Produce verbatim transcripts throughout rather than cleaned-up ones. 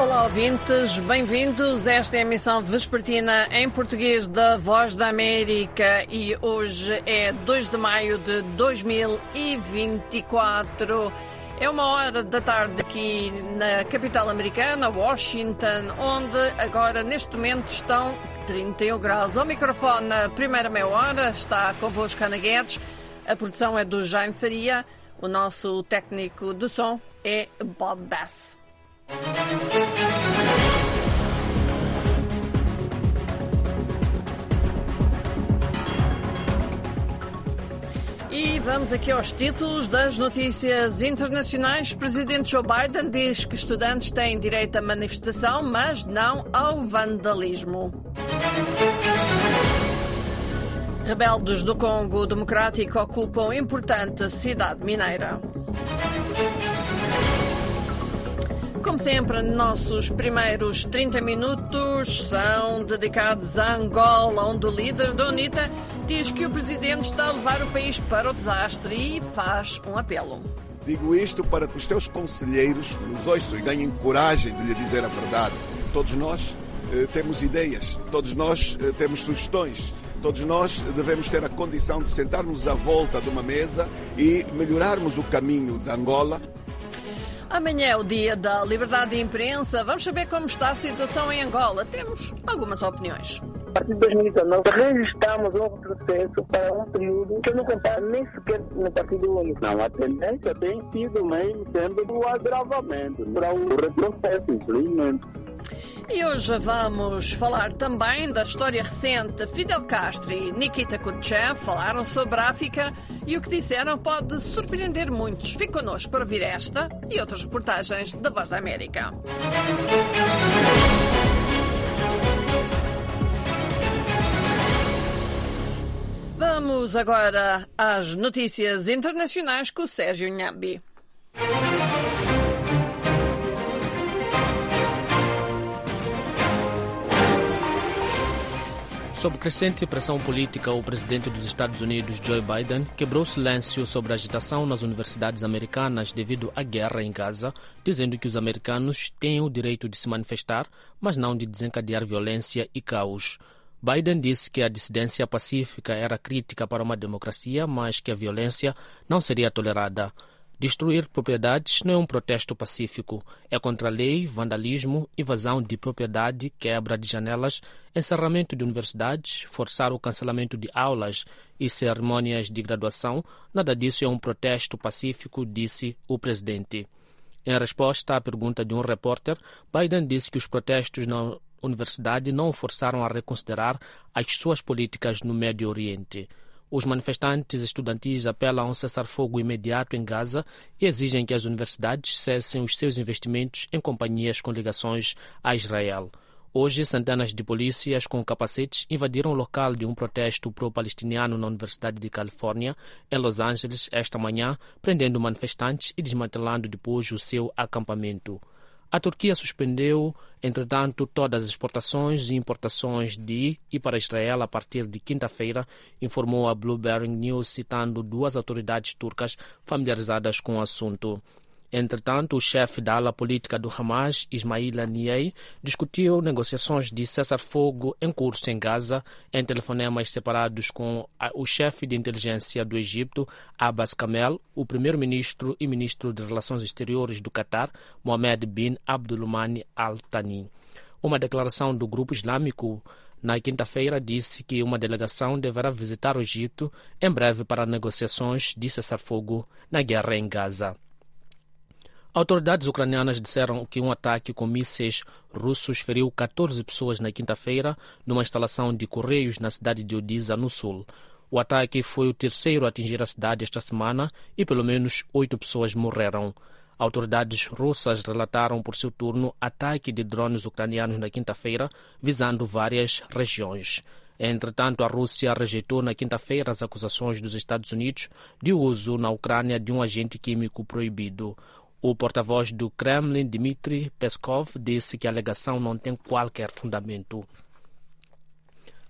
Olá, ouvintes, bem-vindos. Esta é a emissão vespertina em português da Voz da América e hoje é dois de maio de dois mil e vinte e quatro. É uma hora da tarde aqui na capital americana, Washington, onde agora, neste momento, estão trinta e um graus. Ao microfone, na primeira meia hora, está convosco Ana Guedes. A produção é do Jaime Faria. O nosso técnico de som é Bob Bass. E vamos aqui aos títulos das notícias internacionais. O presidente Joe Biden diz que estudantes têm direito à manifestação, mas não ao vandalismo. Rebeldes do Congo Democrático ocupam importante cidade mineira. Como sempre, nossos primeiros trinta minutos são dedicados a Angola, onde o líder da UNITA diz que o presidente está a levar o país para o desastre e faz um apelo. Digo isto para que os seus conselheiros nos ouçam e ganhem coragem de lhe dizer a verdade. Todos nós eh, temos ideias, todos nós eh, temos sugestões, todos nós devemos ter a condição de sentarmos à volta de uma mesa e melhorarmos o caminho da Angola. Amanhã é o dia da liberdade de imprensa. Vamos saber como está a situação em Angola. Temos algumas opiniões. A partir de dois mil e dezenove, registramos um retrocesso para um período que eu não comparo nem sequer no Partido Único. Não, a tendência tem sido mesmo sempre do agravamento, para o retrocesso, infelizmente. E hoje vamos falar também da história recente. Fidel Castro e Nikita Khrushchev falaram sobre a África e o que disseram pode surpreender muitos. Fique connosco para ouvir esta e outras reportagens da Voz da América. Vamos agora às notícias internacionais com o Sérgio Nhambi. Sob crescente pressão política, o presidente dos Estados Unidos, Joe Biden, quebrou o silêncio sobre a agitação nas universidades americanas devido à guerra em Gaza, dizendo que os americanos têm o direito de se manifestar, mas não de desencadear violência e caos. Biden disse que a dissidência pacífica era crítica para uma democracia, mas que a violência não seria tolerada. Destruir propriedades não é um protesto pacífico. É contra a lei, vandalismo, invasão de propriedade, quebra de janelas, encerramento de universidades, forçar o cancelamento de aulas e cerimônias de graduação. Nada disso é um protesto pacífico, disse o presidente. Em resposta à pergunta de um repórter, Biden disse que os protestos na universidade não o forçaram a reconsiderar as suas políticas no Médio Oriente. Os manifestantes estudantis apelam a um cessar-fogo imediato em Gaza e exigem que as universidades cessem os seus investimentos em companhias com ligações a Israel. Hoje, centenas de polícias com capacetes invadiram o local de um protesto pro-palestiniano na Universidade de Califórnia, em Los Angeles, esta manhã, prendendo manifestantes e desmantelando depois o seu acampamento. A Turquia suspendeu, entretanto, todas as exportações e importações de e para Israel a partir de quinta-feira, informou a Bloomberg News, citando duas autoridades turcas familiarizadas com o assunto. Entretanto, o chefe da ala política do Hamas, Ismail Haniyeh, discutiu negociações de cessar-fogo em curso em Gaza em telefonemas separados com o chefe de inteligência do Egito, Abbas Kamel, o primeiro-ministro e ministro de Relações Exteriores do Qatar, Mohammed bin Abdulrahman Al Thani. Uma declaração do grupo islâmico na quinta-feira disse que uma delegação deverá visitar o Egito em breve para negociações de cessar-fogo na guerra em Gaza. Autoridades ucranianas disseram que um ataque com mísseis russos feriu catorze pessoas na quinta-feira numa instalação de correios na cidade de Odessa, no sul. O ataque foi o terceiro a atingir a cidade esta semana e pelo menos oito pessoas morreram. Autoridades russas relataram por seu turno ataque de drones ucranianos na quinta-feira, visando várias regiões. Entretanto, a Rússia rejeitou na quinta-feira as acusações dos Estados Unidos de uso na Ucrânia de um agente químico proibido. O porta-voz do Kremlin, Dmitry Peskov, disse que a alegação não tem qualquer fundamento.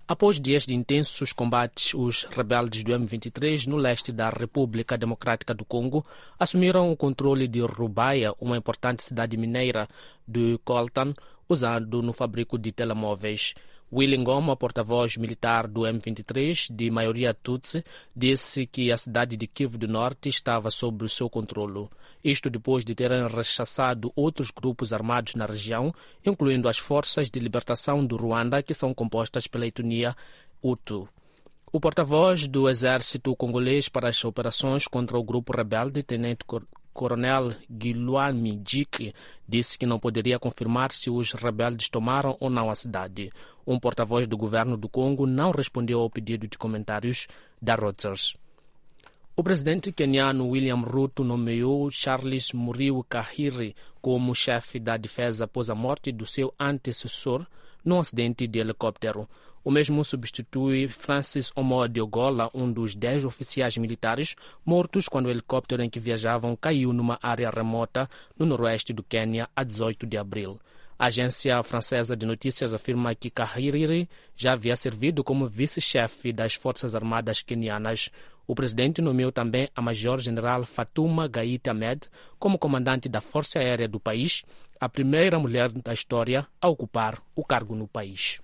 Após dias de intensos combates, os rebeldes do M vinte e três no leste da República Democrática do Congo assumiram o controle de Rubaia, uma importante cidade mineira de coltan usado no fabrico de telemóveis. Willy Ngoma, porta-voz militar do M vinte e três, de maioria Tutsi, disse que a cidade de Kivu do Norte estava sob o seu controle. Isto depois de terem rechaçado outros grupos armados na região, incluindo as Forças de Libertação do Ruanda, que são compostas pela etnia Hutu. O porta-voz do exército congolês para as operações contra o grupo rebelde, Tenente Coronel Guilwami Djiki, disse que não poderia confirmar se os rebeldes tomaram ou não a cidade. Um porta-voz do governo do Congo não respondeu ao pedido de comentários da Reuters. O presidente queniano William Ruto nomeou Charles Muriu Kahiri como chefe da defesa após a morte do seu antecessor num acidente de helicóptero. O mesmo substitui Francis Omondi Ogola, um dos dez oficiais militares mortos quando o helicóptero em que viajavam caiu numa área remota no noroeste do Quênia a dezoito de abril. A agência francesa de notícias afirma que Kahiri já havia servido como vice-chefe das Forças Armadas quenianas. O presidente nomeou também a Major-General Fatuma Gaita Ahmed como comandante da Força Aérea do país, a primeira mulher da história a ocupar o cargo no país.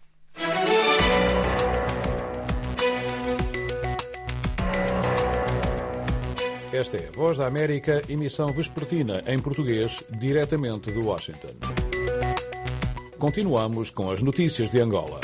Esta é a Voz da América, emissão vespertina em português, diretamente de Washington. Continuamos com as notícias de Angola.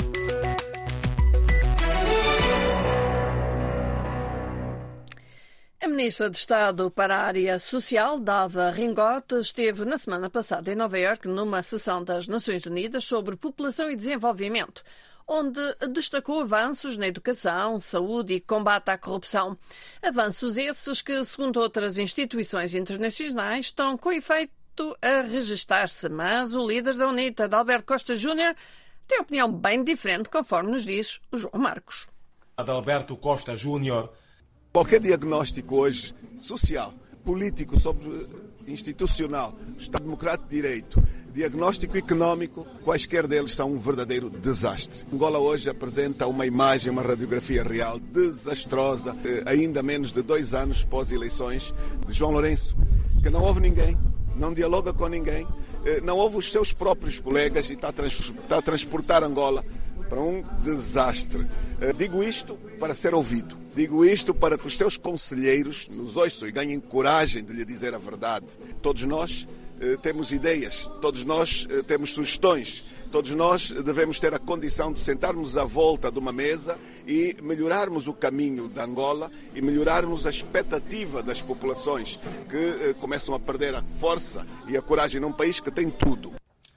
A Ministra de Estado para a Área Social, Dalva Ringote, esteve na semana passada em Nova Iorque numa sessão das Nações Unidas sobre População e Desenvolvimento, onde destacou avanços na educação, saúde e combate à corrupção. Avanços esses que, segundo outras instituições internacionais, estão com efeito a registar-se. Mas o líder da UNITA, Adalberto Costa Júnior, tem opinião bem diferente, conforme nos diz o João Marcos. Adalberto Costa Júnior. Qualquer diagnóstico hoje, social, político, sobre institucional, Estado Democrático de Direito, diagnóstico económico, quaisquer deles são um verdadeiro desastre. Angola hoje apresenta uma imagem, uma radiografia real desastrosa, ainda menos de dois anos pós-eleições de João Lourenço, que não houve ninguém, não dialoga com ninguém, não houve os seus próprios colegas e está a, trans, está a transportar Angola para um desastre. Digo isto para ser ouvido. Digo isto para que os seus conselheiros nos ouçam e ganhem coragem de lhe dizer a verdade. Todos nós eh, temos ideias, todos nós eh, temos sugestões, todos nós devemos ter a condição de sentarmos à volta de uma mesa e melhorarmos o caminho da Angola e melhorarmos a expectativa das populações que eh, começam a perder a força e a coragem num país que tem tudo.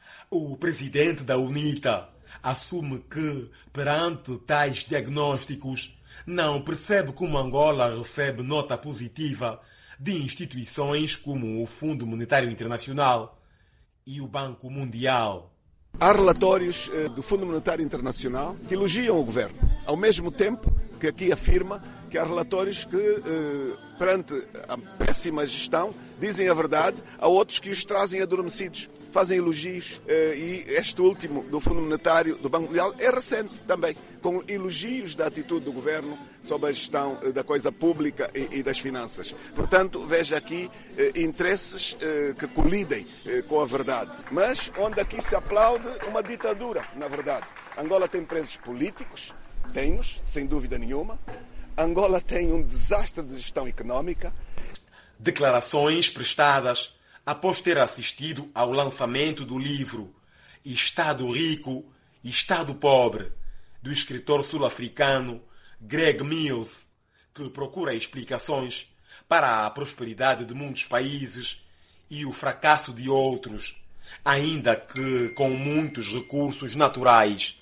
O presidente da UNITA assume que, perante tais diagnósticos, não percebe como Angola recebe nota positiva de instituições como o Fundo Monetário Internacional e o Banco Mundial. Há relatórios eh, do Fundo Monetário Internacional que elogiam o governo, ao mesmo tempo que aqui afirma que há relatórios que, eh, perante a péssima gestão, dizem a verdade, há outros que os trazem adormecidos, fazem elogios, eh, e este último do Fundo Monetário do Banco Mundial é recente também, com elogios da atitude do governo sobre a gestão eh, da coisa pública e, e das finanças. Portanto, veja aqui eh, interesses eh, que colidem eh, com a verdade, mas onde aqui se aplaude uma ditadura, na verdade. Angola tem presos políticos, tem-nos, sem dúvida nenhuma. Angola tem um desastre de gestão económica. Declarações prestadas após ter assistido ao lançamento do livro Estado Rico e Estado Pobre, do escritor sul-africano Greg Mills, que procura explicações para a prosperidade de muitos países e o fracasso de outros, ainda que com muitos recursos naturais.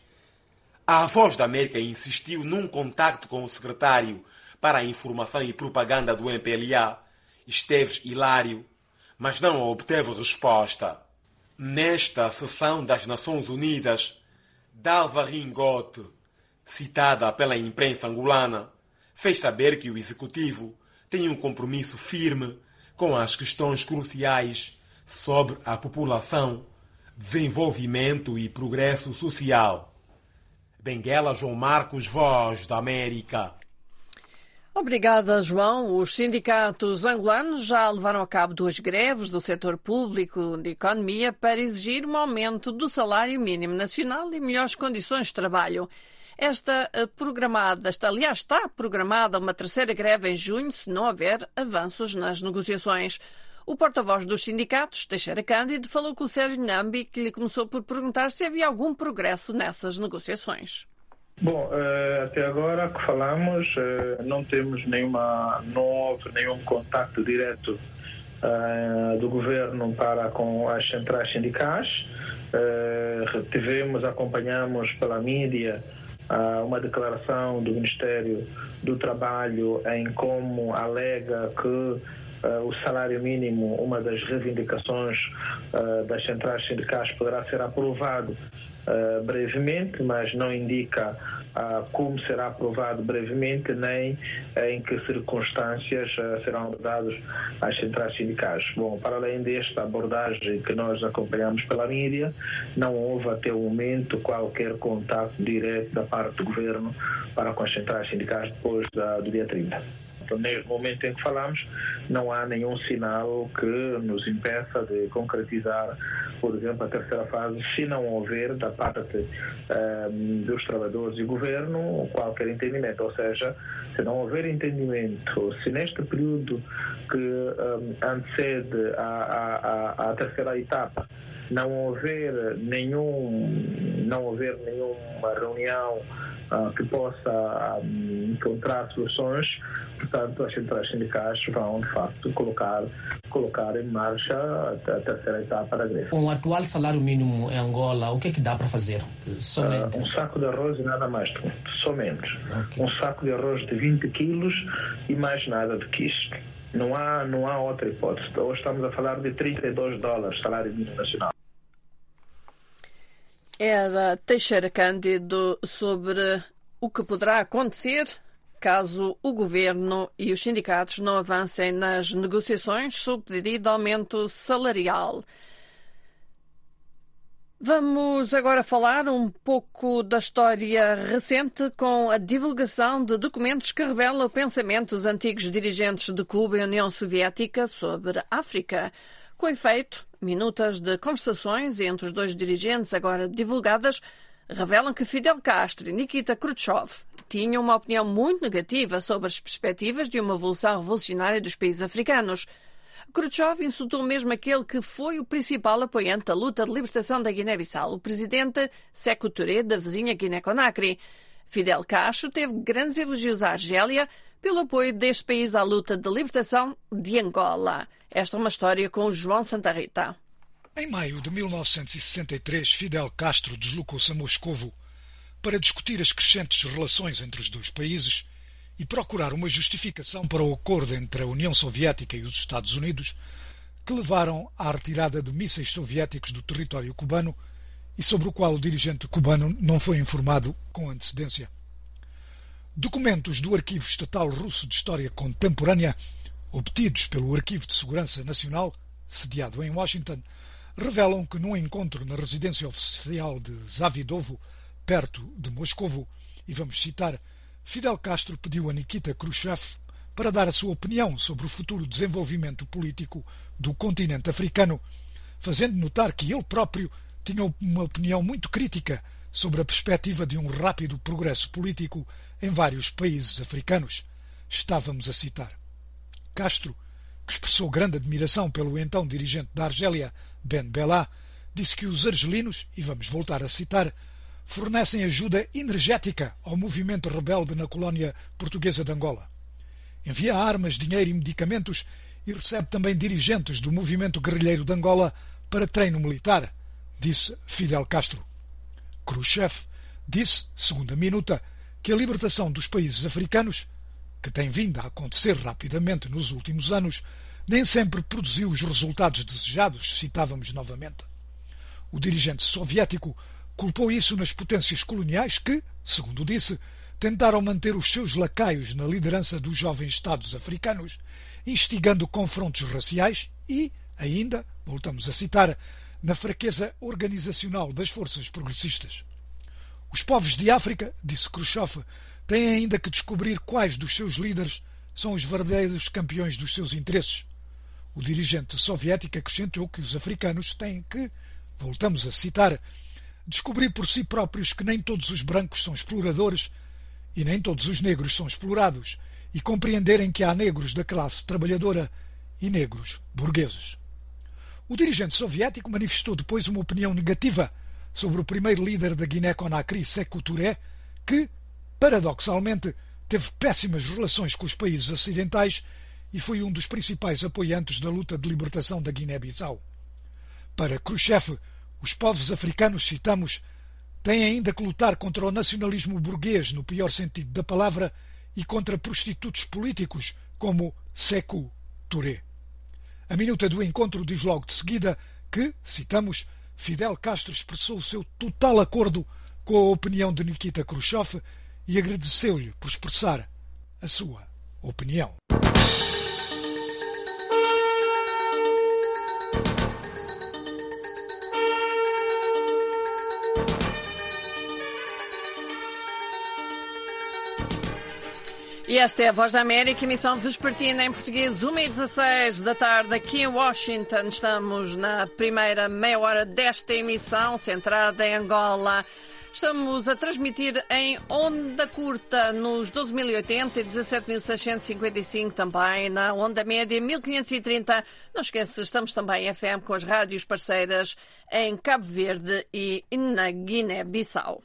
A Voz da América insistiu num contacto com o secretário para a Informação e Propaganda do M P L A, Esteves Hilário, mas não obteve resposta. Nesta sessão das Nações Unidas, Dalva Ringote, citada pela imprensa angolana, fez saber que o Executivo tem um compromisso firme com as questões cruciais sobre a população, desenvolvimento e progresso social. Benguela João Marcos, Voz da América. Obrigada, João. Os sindicatos angolanos já levaram a cabo duas greves do setor público de economia para exigir um aumento do salário mínimo nacional e melhores condições de trabalho. Esta programada, esta, aliás, está programada uma terceira greve em junho, se não houver avanços nas negociações. O porta-voz dos sindicatos, Teixeira Cândido, falou com o Sérgio Nambi, que lhe começou por perguntar se havia algum progresso nessas negociações. Bom, até agora que falamos, não temos nenhuma, não houve nenhum contacto direto do governo para com as centrais sindicais. Tivemos, acompanhamos pela mídia uma declaração do Ministério do Trabalho em como alega que Uh, o salário mínimo, uma das reivindicações uh, das centrais sindicais, poderá ser aprovado uh, brevemente, mas não indica uh, como será aprovado brevemente, nem uh, em que circunstâncias uh, serão dados às centrais sindicais. Bom, para além desta abordagem que nós acompanhamos pela mídia, não houve até o momento qualquer contato direto da parte do governo para com as centrais sindicais depois da, do dia trinta. Neste momento em que falamos, não há nenhum sinal que nos impeça de concretizar, por exemplo, a terceira fase, se não houver da parte um, dos trabalhadores e governo qualquer entendimento. Ou seja, se não houver entendimento, se neste período que um, antecede a, a, a, a terceira etapa não houver nenhum, não houver nenhuma reunião Uh, que possa um, encontrar soluções, portanto as centrais sindicais vão de facto colocar, colocar em marcha a, a terceira etapa da greve. Com o atual salário mínimo em Angola, o que é que dá para fazer? Somente? Uh, um saco de arroz e nada mais, somente. Okay. Um saco de arroz de vinte quilos e mais nada do que isso. Não há, não há outra hipótese. Hoje estamos a falar de trinta e dois dólares salário mínimo nacional. Era Teixeira Cândido sobre o que poderá acontecer caso o governo e os sindicatos não avancem nas negociações sob pedido de aumento salarial. Vamos agora falar um pouco da história recente com a divulgação de documentos que revelam o pensamento dos antigos dirigentes de Cuba e União Soviética sobre a África. Com efeito, minutas de conversações entre os dois dirigentes agora divulgadas revelam que Fidel Castro e Nikita Khrushchev tinham uma opinião muito negativa sobre as perspectivas de uma evolução revolucionária dos países africanos. Khrushchev insultou mesmo aquele que foi o principal apoiante da luta de libertação da Guiné-Bissau, o presidente Sékou Touré, da vizinha Guiné-Conakry. Fidel Castro teve grandes elogios à Argélia pelo apoio deste país à luta de libertação de Angola. Esta é uma história com o João Santa Rita. Em maio de mil novecentos e sessenta e três, Fidel Castro deslocou-se a Moscovo para discutir as crescentes relações entre os dois países e procurar uma justificação para o acordo entre a União Soviética e os Estados Unidos que levaram à retirada de mísseis soviéticos do território cubano e sobre o qual o dirigente cubano não foi informado com antecedência. Documentos do Arquivo Estatal Russo de História Contemporânea, obtidos pelo Arquivo de Segurança Nacional, sediado em Washington, revelam que num encontro na residência oficial de Zavidovo, perto de Moscovo, e vamos citar, Fidel Castro pediu a Nikita Khrushchev para dar a sua opinião sobre o futuro desenvolvimento político do continente africano, fazendo notar que ele próprio tinha uma opinião muito crítica sobre a perspectiva de um rápido progresso político em vários países africanos. Estávamos a citar. Castro, que expressou grande admiração pelo então dirigente da Argélia, Ben Bella, disse que os argelinos, e vamos voltar a citar, fornecem ajuda energética ao movimento rebelde na colónia portuguesa de Angola. Envia armas, dinheiro e medicamentos e recebe também dirigentes do movimento guerrilheiro de Angola para treino militar, disse Fidel Castro. Khrushchev disse, segundo a minuta, que a libertação dos países africanos, que tem vindo a acontecer rapidamente nos últimos anos, nem sempre produziu os resultados desejados, citávamos novamente. O dirigente soviético culpou isso nas potências coloniais que, segundo disse, tentaram manter os seus lacaios na liderança dos jovens Estados africanos, instigando confrontos raciais e, ainda, voltamos a citar, na fraqueza organizacional das forças progressistas. Os povos de África, disse Khrushchev, têm ainda que descobrir quais dos seus líderes são os verdadeiros campeões dos seus interesses. O dirigente soviético acrescentou que os africanos têm que, voltamos a citar, descobrir por si próprios que nem todos os brancos são exploradores e nem todos os negros são explorados, e compreenderem que há negros da classe trabalhadora e negros burgueses. O dirigente soviético manifestou depois uma opinião negativa sobre o primeiro líder da Guiné-Conakry, Sékou Touré, que, paradoxalmente, teve péssimas relações com os países ocidentais e foi um dos principais apoiantes da luta de libertação da Guiné-Bissau. Para Khrushchev, os povos africanos, citamos, têm ainda que lutar contra o nacionalismo burguês, no pior sentido da palavra, e contra prostitutos políticos como Sékou Touré. A minuta do encontro diz logo de seguida que, citamos, Fidel Castro expressou o seu total acordo com a opinião de Nikita Khrushchev e agradeceu-lhe por expressar a sua opinião. E esta é a Voz da América, emissão vespertina em português, uma e dezasseis da tarde, aqui em Washington. Estamos na primeira meia hora desta emissão, centrada em Angola. Estamos a transmitir em onda curta nos doze mil e oitenta e dezassete mil seiscentos e cinquenta e cinco, também na onda média mil quinhentos e trinta. Não esqueça, estamos também em F M com as rádios parceiras em Cabo Verde e na Guiné-Bissau.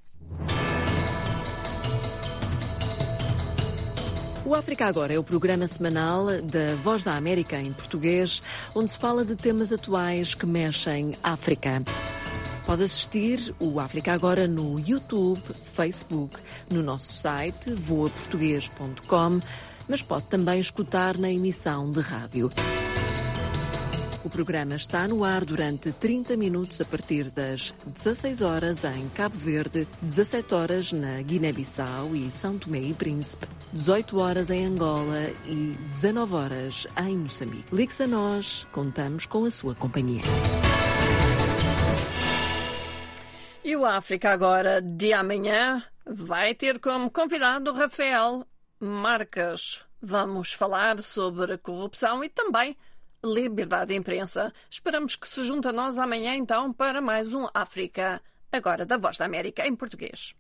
O África Agora é o programa semanal da Voz da América em português, onde se fala de temas atuais que mexem África. Pode assistir o África Agora no YouTube, Facebook, no nosso site voa português ponto com, mas pode também escutar na emissão de rádio. O programa está no ar durante trinta minutos a partir das dezasseis horas em Cabo Verde, dezassete horas na Guiné-Bissau e São Tomé e Príncipe, dezoito horas em Angola e dezanove horas em Moçambique. Ligue-se a nós, contamos com a sua companhia. E o África Agora de amanhã vai ter como convidado Rafael Marques. Vamos falar sobre corrupção e também liberdade de imprensa. Esperamos que se junte a nós amanhã, então, para mais um África Agora da Voz da América em português.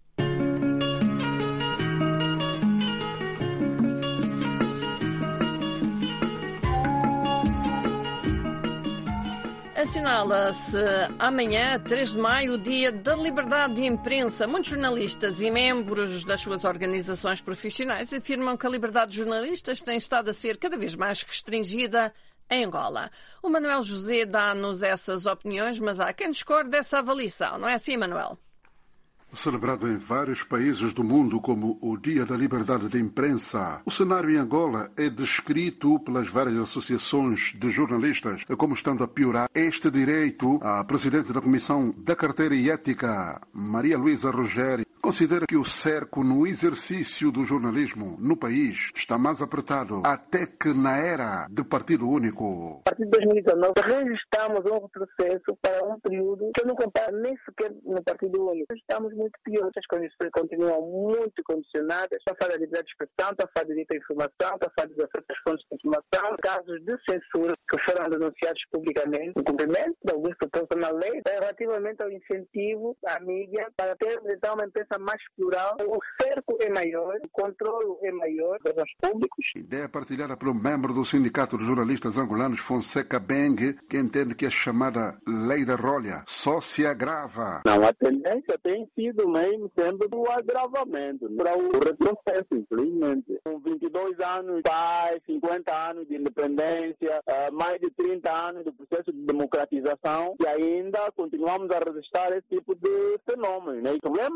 Assinala-se amanhã, três de maio, o Dia da Liberdade de Imprensa. Muitos jornalistas e membros das suas organizações profissionais afirmam que a liberdade de jornalistas tem estado a ser cada vez mais restringida em Angola. O Manuel José dá-nos essas opiniões, mas há quem discorde dessa avaliação. Não é assim, Manuel? Celebrado em vários países do mundo como o Dia da Liberdade de Imprensa, o cenário em Angola é descrito pelas várias associações de jornalistas como estando a piorar este direito. A presidente da Comissão da Carteira e Ética, Maria Luísa Rogério, considera que o cerco no exercício do jornalismo no país está mais apertado até que na era de partido único. A partir de dois mil e dezenove, registramos um retrocesso para um período que eu não comparo nem sequer no partido único. Estamos muito piores, as condições continuam muito condicionadas. Está a falar de liberdade de expressão, está a falar de direito à informação, está a falar de acesso às fontes de informação, casos de censura que foram denunciados publicamente, o cumprimento de alguns propósitos na lei, relativamente ao incentivo à mídia para ter então uma imprensa mais plural. O cerco é maior, o controle é maior dos órgãos públicos. Ideia partilhada pelo membro do Sindicato de Jornalistas Angolanos, Fonseca Beng, que entende que a chamada Lei da Rolha só se agrava. Não, a tendência tem sido mesmo sempre do agravamento, para o retrocesso, infelizmente. Com vinte e dois anos, pai, cinquenta anos de independência, mais de trinta anos do processo de democratização, e ainda continuamos a registrar esse tipo de fenômeno. Né? O problema é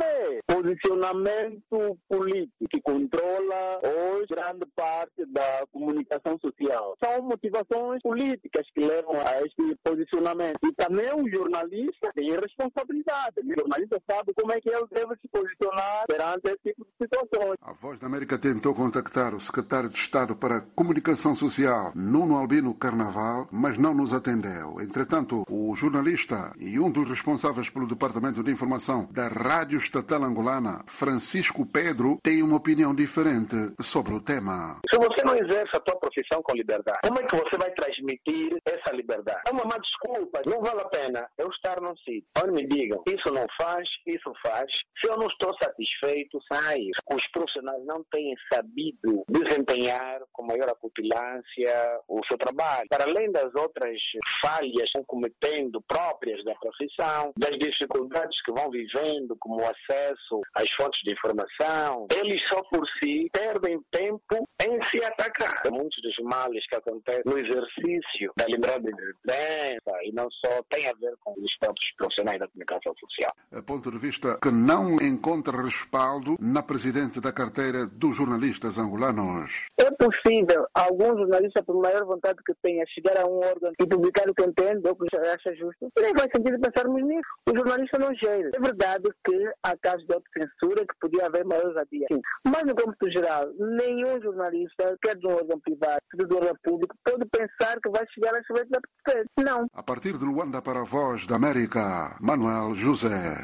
posicionamento político que controla hoje grande parte da comunicação social. São motivações políticas que levam a este posicionamento. E também o jornalista tem responsabilidade. O jornalista sabe como é que ele deve se posicionar perante esse tipo de situações. A Voz da América tentou contactar o secretário de Estado para a Comunicação Social, Nuno Albino Carnaval, mas não nos atendeu. Entretanto, o jornalista e um dos responsáveis pelo Departamento de Informação da Rádio Estatal Angolana, Francisco Pedro, tem uma opinião diferente sobre o tema. Se você não exerce a tua profissão com liberdade, como é que você vai transmitir essa liberdade? É uma má desculpa. Não vale a pena eu estar num sítio onde me digam isso não faz, isso faz. Se eu não estou satisfeito, saio. Os profissionais não têm sabido desempenhar com maior acutilância o seu trabalho. Para além das outras falhas que estão cometendo próprias da profissão, das dificuldades que vão vivendo, como o acesso às fontes de informação, eles só por si perdem tempo em se atacar. Muitos dos males que acontecem no exercício da liberdade de imprensa e não só tem a ver com os próprios profissionais da comunicação social. A ponto de vista que não encontra respaldo na presidente da carteira dos jornalistas angolanos. É possível alguns jornalistas, por maior vontade que tenha, chegar a um órgão e publicar o que entende ou que acha justo. Nem faz sentido pensarmos nisso. O jornalista não gera. É verdade que há casos de autocensura que podia haver maiores adias. Mas no âmbito geral, nenhum jornalista, quer de um órgão privado, quer de um órgão público, pode pensar que vai chegar a esse da poder. Não. A partir de Luanda para a Voz da América, Manuel José.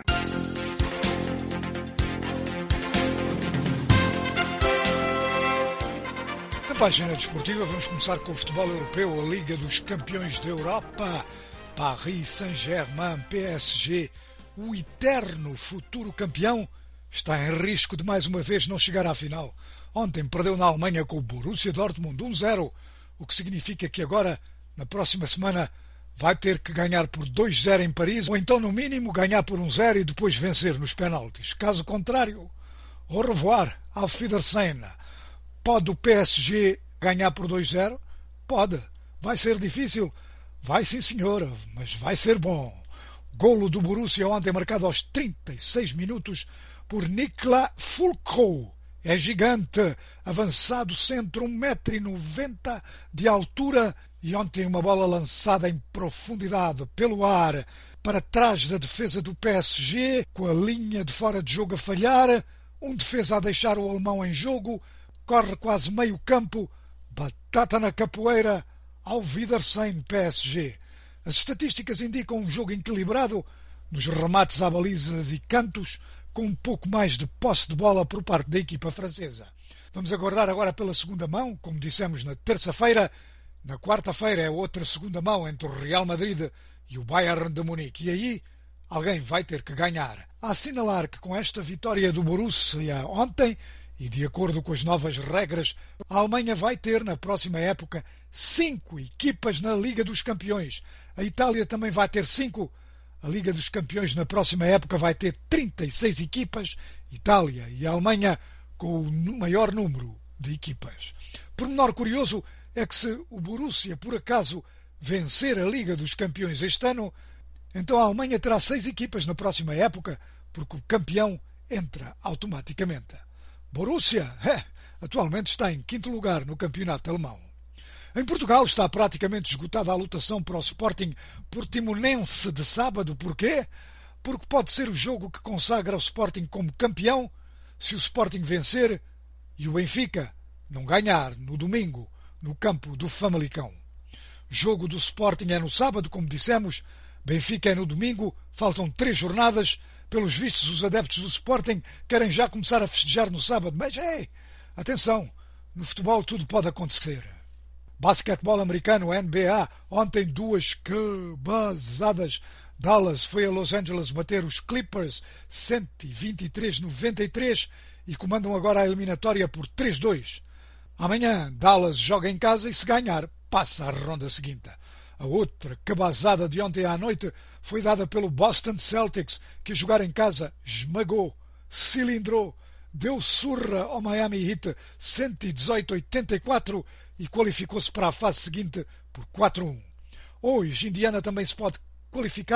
Na página desportiva vamos começar com o futebol europeu, a Liga dos Campeões da Europa. Paris Saint-Germain, P S G, o eterno futuro campeão, está em risco de mais uma vez não chegar à final. Ontem perdeu na Alemanha com o Borussia Dortmund um zero, o que significa que agora, na próxima semana, vai ter que ganhar por dois zero em Paris, ou então, no mínimo, ganhar por um zero e depois vencer nos penaltis. Caso contrário, au revoir, auf Wiedersehen. Pode o P S G ganhar por dois zero? Pode. Vai ser difícil? Vai sim, senhora, mas vai ser bom. Golo do Borussia ontem marcado aos trinta e seis minutos por Niklas Füllkrug. É gigante, avançado centro, um metro e noventa de altura, e ontem uma bola lançada em profundidade pelo ar para trás da defesa do P S G, com a linha de fora de jogo a falhar, um defesa a deixar o alemão em jogo, corre quase meio campo, batata na capoeira, ao Wiedersehen P S G. As estatísticas indicam um jogo equilibrado, nos remates à balizas e cantos, com um pouco mais de posse de bola por parte da equipa francesa. Vamos aguardar agora pela segunda mão, como dissemos na terça-feira. Na quarta-feira é outra segunda mão entre o Real Madrid e o Bayern de Munique. E aí alguém vai ter que ganhar. A assinalar que com esta vitória do Borussia ontem, e de acordo com as novas regras, a Alemanha vai ter na próxima época cinco equipas na Liga dos Campeões. A Itália também vai ter cinco. A Liga dos Campeões na próxima época vai ter trinta e seis equipas, Itália e a Alemanha com o maior número de equipas. Por menor curioso é que se o Borussia por acaso vencer a Liga dos Campeões este ano, então a Alemanha terá seis equipas na próxima época, porque o campeão entra automaticamente. Borussia, é, atualmente está em quinto lugar no campeonato alemão. Em Portugal está praticamente esgotada a lutação para o Sporting Portimonense de sábado. Porquê? Porque pode ser o jogo que consagra o Sporting como campeão se o Sporting vencer e o Benfica não ganhar no domingo no campo do Famalicão. Jogo do Sporting é no sábado, como dissemos, Benfica é no domingo, faltam três jornadas. Pelos vistos, os adeptos do Sporting querem já começar a festejar no sábado, mas, ei, atenção, no futebol tudo pode acontecer. Basquetebol americano, N B A, ontem duas cabazadas. Dallas foi a Los Angeles bater os Clippers cento e vinte e três a noventa e três e comandam agora a eliminatória por três a dois. Amanhã Dallas joga em casa e se ganhar, passa à ronda seguinte. A outra cabazada de ontem à noite foi dada pelo Boston Celtics, que a jogar em casa esmagou, cilindrou, deu surra ao Miami Heat cento e dezoito a oitenta e quatro e qualificou-se para a fase seguinte por quatro a um. Hoje, Indiana também se pode qualificar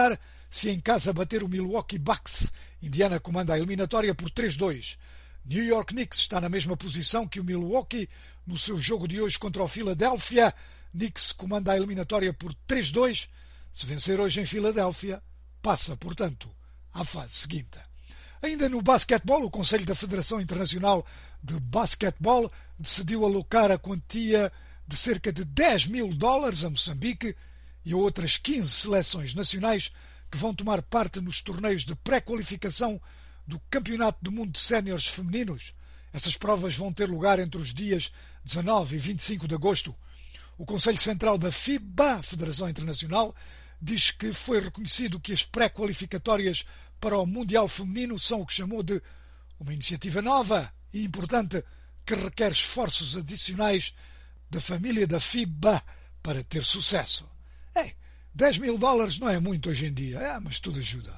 se em casa bater o Milwaukee Bucks. Indiana comanda a eliminatória por três a dois. New York Knicks está na mesma posição que o Milwaukee no seu jogo de hoje contra o Philadelphia. Knicks comanda a eliminatória por três a dois. Se vencer hoje em Filadélfia, passa, portanto, à fase seguinte. Ainda no basquetebol, o Conselho da Federação Internacional de Basquetebol decidiu alocar a quantia de cerca de dez mil dólares a Moçambique e a outras quinze seleções nacionais que vão tomar parte nos torneios de pré-qualificação do Campeonato do Mundo de Séniores Femininos. Essas provas vão ter lugar entre os dias dezanove e vinte e cinco de agosto. O Conselho Central da FIBA, Federação Internacional, diz que foi reconhecido que as pré-qualificatórias para o Mundial Feminino são o que chamou de uma iniciativa nova e importante que requer esforços adicionais da família da FIBA para ter sucesso. É, dez mil dólares não é muito hoje em dia, é, mas tudo ajuda.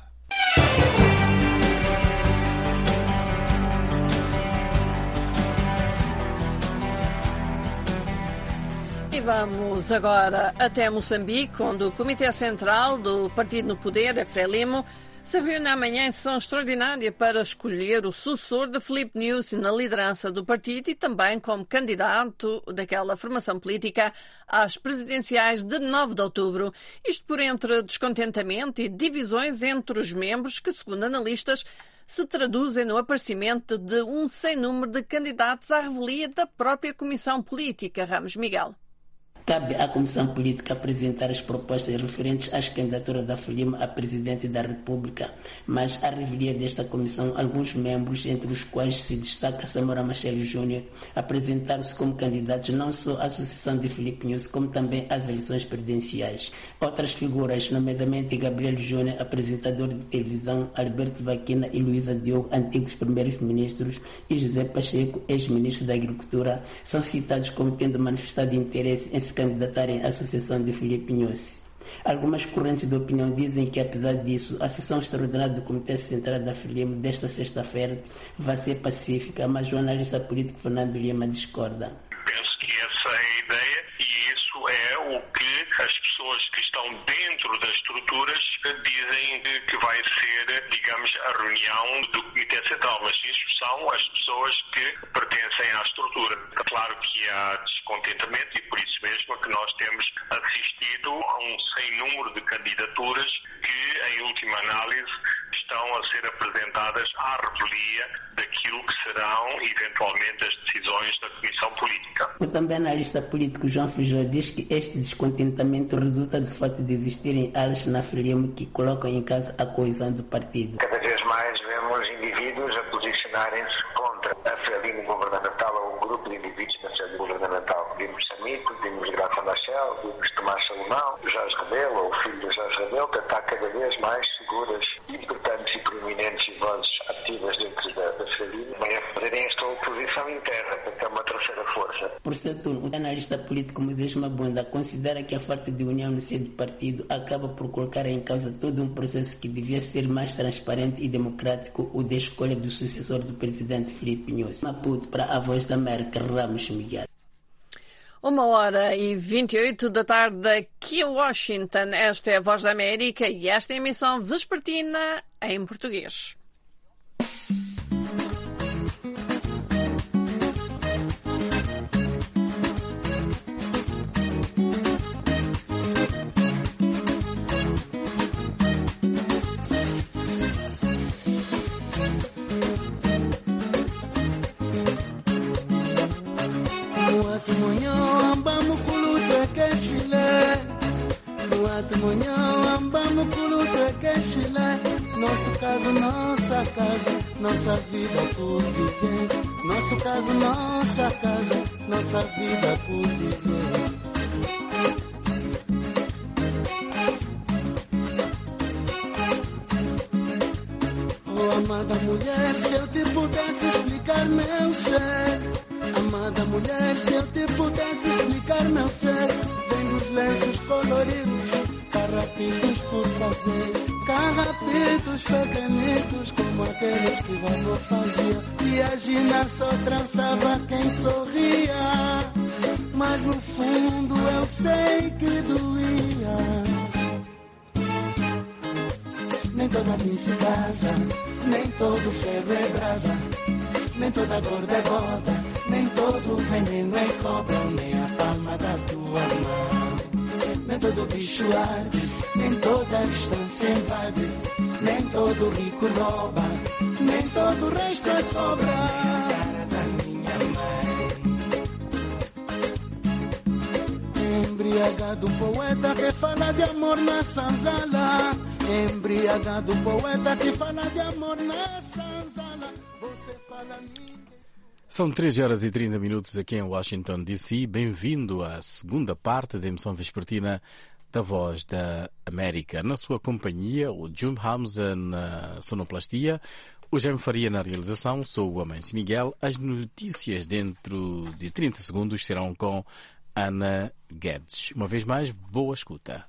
E vamos agora até Moçambique, onde o Comitê Central do Partido no Poder, a Frelimo, se reúne amanhã em sessão extraordinária para escolher o sucessor de Filipe Nyusi na liderança do partido e também como candidato daquela formação política às presidenciais de nove de outubro. Isto por entre descontentamento e divisões entre os membros que, segundo analistas, se traduzem no aparecimento de um sem número de candidatos à revelia da própria Comissão Política. Ramos Miguel. Cabe à Comissão Política apresentar as propostas referentes às candidaturas da Frelimo a Presidente da República, mas à revelia desta comissão, alguns membros, entre os quais se destaca Samora Machel Júnior, apresentaram-se como candidatos não só à sucessão de Filipe Nyusi, como também às eleições presidenciais. Outras figuras, nomeadamente Gabriel Júnior, apresentador de televisão, Alberto Vaquina e Luísa Diogo, antigos primeiros ministros, e José Pacheco, ex-ministro da Agricultura, são citados como tendo manifestado interesse em se candidatarem à sucessão de Filipe Nyusi. Algumas correntes de opinião dizem que, apesar disso, a sessão extraordinária do Comitê Central da Frelimo desta sexta-feira vai ser pacífica, mas o analista político Fernando Lima discorda. Penso que essa é a ideia e isso é o que as pessoas que estão dentro das estruturas dizem que vai ser, digamos, a reunião do Comitê Central, mas isso são as pessoas que pertencem à estrutura. Claro que há descontentamento e por isso mesmo é que nós temos assistido a um sem número de candidaturas que, em última análise, estão a ser apresentadas à revelia daquilo que serão, eventualmente, as decisões da Comissão Política. O também analista político João Fujó diz que este descontentamento resulta do fato de existirem alas na Frelimo que colocam em causa a coesão do partido. Cada vez mais vemos indivíduos a posicionarem-se contra a Frelimo governamental ou um grupo de indivíduos na Frelimo governamental. Vimos Samico, vimos Graça Machel, vimos Tomás Salomão, Jorge Rebelo, ou o filho de Jorge Rebelo, que está cada vez mais figuras importantes e prominentes e vozes ativas dentro da, da Frelimo, a fazerem esta oposição interna, que é uma terceira força. Por seu turno, o analista político Moisés Mabunda considera que a falta de união no seio do partido acaba por colocar em causa todo um processo que devia ser mais transparente e democrático, o da escolha do sucessor do presidente Filipe Nyusi. Maputo, para a Voz da América, Ramos Miguel. Uma hora e vinte e oito da tarde aqui em Washington. Esta é a Voz da América e esta é a emissão vespertina em português. Nosso caso, nossa casa, nossa vida por viver. Nosso caso, nossa casa, nossa vida por viver. Oh, amada mulher, se eu te pudesse explicar meu ser. Amada mulher, se eu te pudesse explicar meu ser. Vem nos lenços coloridos, carrapitos por fazer. Carrapitos pequenitos como aqueles que vovô fazia. E a Gina só trançava quem sorria, mas no fundo eu sei que doía. toda linha se casa, nem todo ferro é brasa, nem toda gorda é boda, nem todo veneno é cobra, nem a palma da tua mão. Nem todo bicho arde, nem toda distância invade, nem todo rico rouba, nem todo o resto é sobra. Cara da minha mãe. Embriagado poeta que fala de amor na sanzala, embriagado poeta que fala de amor na sanzala. Você fala lindo. São treze horas e trinta minutos aqui em Washington, D C. Bem-vindo à segunda parte da emissão vespertina da Voz da América. Na sua companhia, o Jim Hamza na sonoplastia, o Jaime Faria na realização, sou o Amancio Miguel. As notícias dentro de trinta segundos serão com Ana Guedes. Uma vez mais, boa escuta.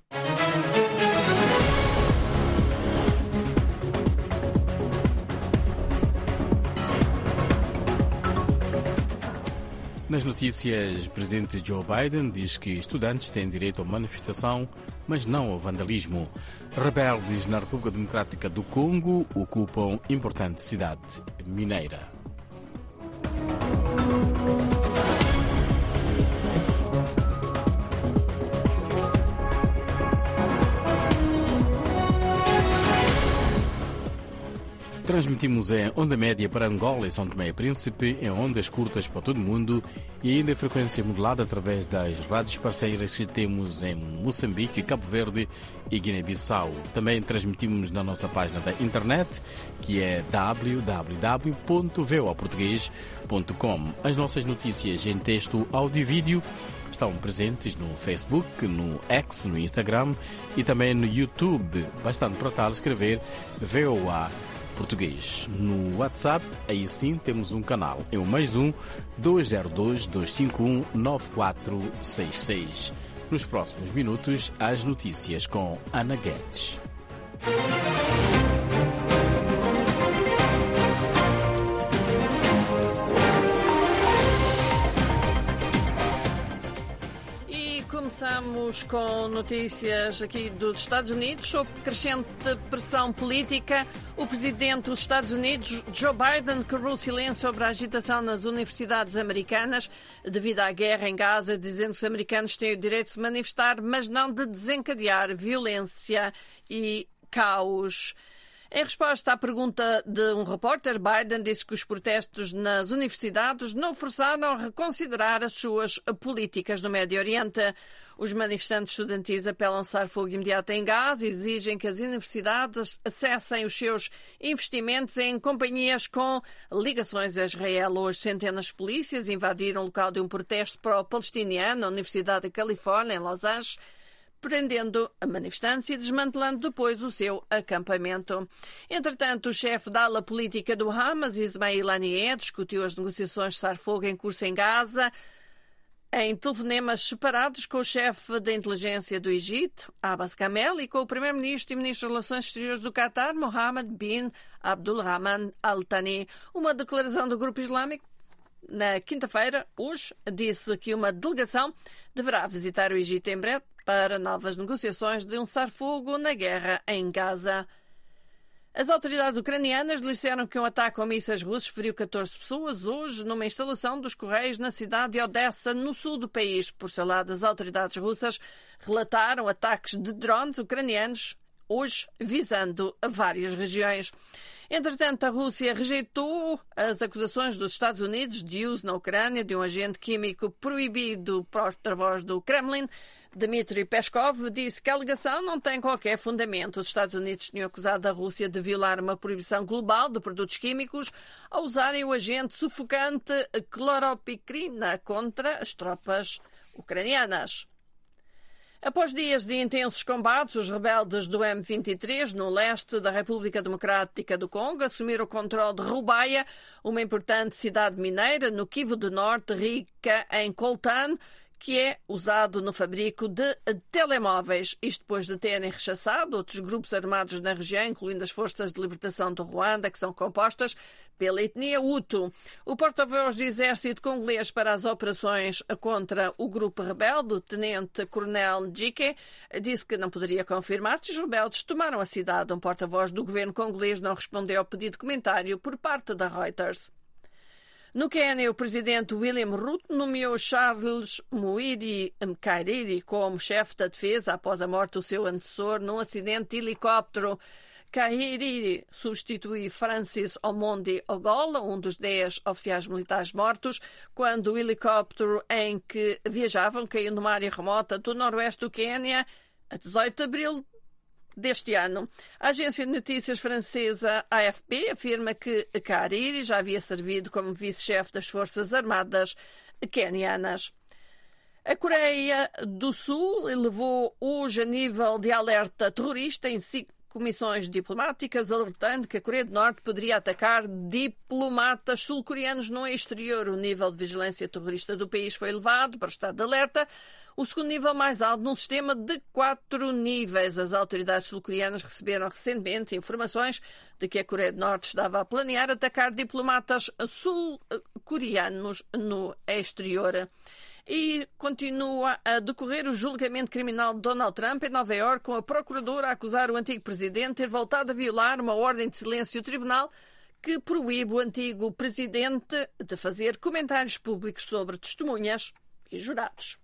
Nas notícias, o presidente Joe Biden diz que estudantes têm direito à manifestação, mas não ao vandalismo. Rebeldes na República Democrática do Congo ocupam importante cidade mineira. Transmitimos em onda média para Angola e São Tomé e Príncipe, em ondas curtas para todo o mundo e ainda em frequência modulada através das rádios parceiras que temos em Moçambique, Cabo Verde e Guiné-Bissau. Também transmitimos na nossa página da internet, que é w w w ponto voa português ponto com. As nossas notícias em texto, áudio e vídeo estão presentes no Facebook, no X, no Instagram e também no YouTube. Bastante para tal escrever V O A Português. No WhatsApp, aí sim temos um canal. É o mais um dois zero dois, dois cinco um, nove quatro seis seis. Nos próximos minutos, as notícias com Ana Guedes. Começamos com notícias aqui dos Estados Unidos. Sob crescente pressão política, o presidente dos Estados Unidos, Joe Biden, quebrou o silêncio sobre a agitação nas universidades americanas devido à guerra em Gaza, dizendo que os americanos têm o direito de se manifestar, mas não de desencadear violência e caos. Em resposta à pergunta de um repórter, Biden disse que os protestos nas universidades não forçaram a reconsiderar as suas políticas no Médio Oriente. Os manifestantes estudantis apelam a cessar fogo imediato em Gaza e exigem que as universidades acessem os seus investimentos em companhias com ligações a Israel. Hoje, centenas de polícias invadiram o local de um protesto pró-palestiniano na Universidade da Califórnia, em Los Angeles, prendendo a manifestantes e desmantelando depois o seu acampamento. Entretanto, o chefe da ala política do Hamas, Ismail Haniyeh, discutiu as negociações de cessar-fogo em curso em Gaza em telefonemas separados com o chefe da inteligência do Egito, Abbas Kamel, e com o primeiro-ministro e ministro das Relações Exteriores do Qatar, Mohammed bin Abdulrahman Al Thani. Uma declaração do Grupo Islâmico na quinta-feira, hoje, disse que uma delegação deverá visitar o Egito em breve para novas negociações de um cessar-fogo na guerra em Gaza. As autoridades ucranianas disseram que um ataque com mísseis russos feriu catorze pessoas hoje numa instalação dos Correios na cidade de Odessa, no sul do país. Por seu lado, as autoridades russas relataram ataques de drones ucranianos hoje, visando várias regiões. Entretanto, a Rússia rejeitou as acusações dos Estados Unidos de uso na Ucrânia de um agente químico proibido. Porta-voz do Kremlin, Dmitry Peskov, disse que a alegação não tem qualquer fundamento. Os Estados Unidos tinham acusado a Rússia de violar uma proibição global de produtos químicos ao usarem o agente sufocante cloropicrina contra as tropas ucranianas. Após dias de intensos combates, os rebeldes do M vinte e três, no leste da República Democrática do Congo, assumiram o controle de Rubaia, uma importante cidade mineira no Kivu do Norte, rica em coltan, que é usado no fabrico de telemóveis. Isto depois de terem rechaçado outros grupos armados na região, incluindo as Forças de Libertação do Ruanda, que são compostas pela etnia Hutu. O porta-voz do exército congolês para as operações contra o grupo rebelde, o tenente-coronel Njike, disse que não poderia confirmar se os rebeldes tomaram a cidade. Um porta-voz do governo congolês não respondeu ao pedido de comentário por parte da Reuters. No Quênia, o presidente William Ruto nomeou Charles Muiri Mkairiri como chefe da defesa após a morte do seu antecessor num acidente de helicóptero. Kairiri substitui Francis Omondi Ogola, um dos dez oficiais militares mortos, quando o helicóptero em que viajavam caiu numa área remota do noroeste do Quênia a dezoito de abril deste ano. A agência de notícias francesa A F P afirma que Kairiri já havia servido como vice-chefe das Forças Armadas quenianas. A Coreia do Sul elevou hoje a nível de alerta terrorista em cinco comissões diplomáticas, alertando que a Coreia do Norte poderia atacar diplomatas sul-coreanos no exterior. O nível de vigilância terrorista do país foi elevado para o estado de alerta, o segundo nível mais alto num sistema de quatro níveis. As autoridades sul-coreanas receberam recentemente informações de que a Coreia do Norte estava a planear atacar diplomatas sul-coreanos no exterior. E continua a decorrer o julgamento criminal de Donald Trump em Nova Iorque, com a procuradora a acusar o antigo presidente de ter voltado a violar uma ordem de silêncio do tribunal que proíbe o antigo presidente de fazer comentários públicos sobre testemunhas e jurados.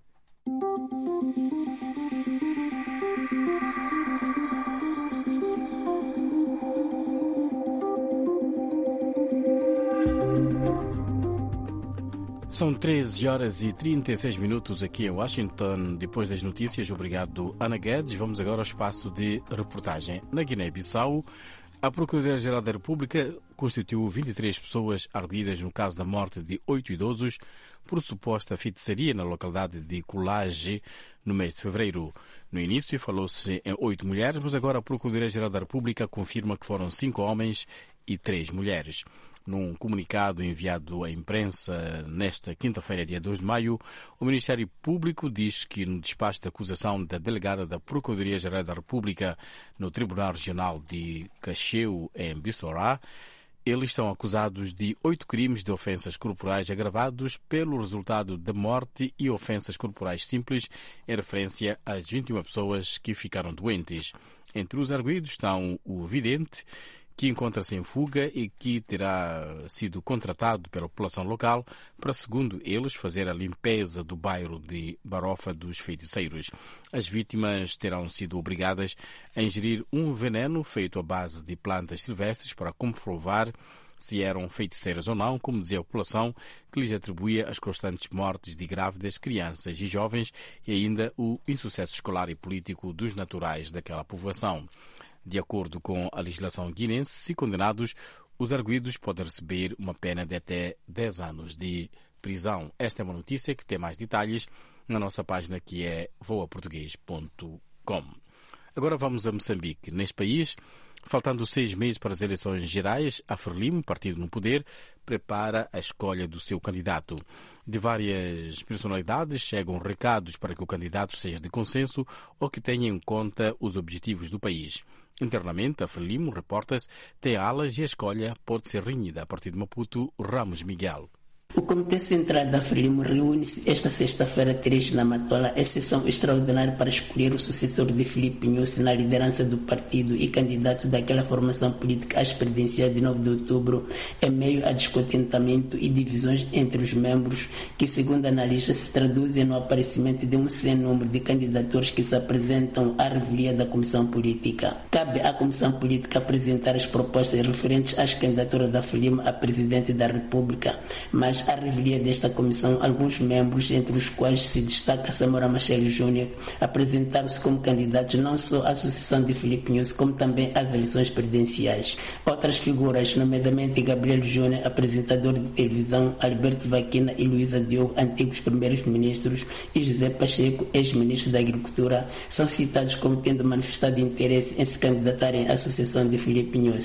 São treze horas e trinta e seis minutos aqui em Washington. Depois das notícias, obrigado Ana Guedes. Vamos agora ao espaço de reportagem. Na Guiné-Bissau, a Procuradoria-Geral da República constituiu vinte e três pessoas arguidas no caso da morte de oito idosos por suposta feitiçaria na localidade de Colage no mês de fevereiro. No início falou-se em oito mulheres, mas agora a Procuradoria-Geral da República confirma que foram cinco homens e três mulheres. Num comunicado enviado à imprensa nesta quinta-feira, dia dois de maio, o Ministério Público diz que no despacho de acusação da delegada da Procuradoria-Geral da República no Tribunal Regional de Cacheu, em Bissorá, eles são acusados de oito crimes de ofensas corporais agravados pelo resultado da morte e ofensas corporais simples em referência às vinte e uma pessoas que ficaram doentes. Entre os arguidos estão o vidente, que encontra-se em fuga e que terá sido contratado pela população local para, segundo eles, fazer a limpeza do bairro de Barofa dos Feiticeiros. As vítimas terão sido obrigadas a ingerir um veneno feito à base de plantas silvestres para comprovar se eram feiticeiras ou não, como dizia a população, que lhes atribuía as constantes mortes de grávidas, crianças e jovens e ainda o insucesso escolar e político dos naturais daquela povoação. De acordo com a legislação guinense, se condenados, os arguidos podem receber uma pena de até dez anos de prisão. Esta é uma notícia que tem mais detalhes na nossa página, que é voa português ponto com. Agora vamos a Moçambique. Neste país, faltando seis meses para as eleições gerais, a Frelimo, partido no poder, prepara a escolha do seu candidato. De várias personalidades chegam recados para que o candidato seja de consenso ou que tenha em conta os objetivos do país. Internamente, a Frelimo, reporta-se, tem alas e a escolha pode ser renhida a partir de Maputo. Ramos Miguel. O Comitê Central da Frelimo reúne-se esta sexta-feira três na Matola, a sessão extraordinária para escolher o sucessor de Filipe Nyusi na liderança do partido e candidato daquela formação política às presidenciais de nove de outubro, em meio a descontentamento e divisões entre os membros, que, segundo analistas, se traduzem no aparecimento de um sem número de candidatos que se apresentam à revelia da Comissão Política. Cabe à Comissão Política apresentar as propostas referentes às candidaturas da Frelimo a presidente da República, mas à revelia desta comissão, alguns membros, entre os quais se destaca Samora Machel Júnior, apresentaram-se como candidatos não só à sucessão de Filipe Nyusi, como também às eleições presidenciais. Outras figuras, nomeadamente Gabriel Júnior, apresentador de televisão, Alberto Vaquina e Luísa Diogo, antigos primeiros ministros, e José Pacheco, ex-ministro da Agricultura, são citados como tendo manifestado interesse em se candidatarem à sucessão de Filipe Nyusi.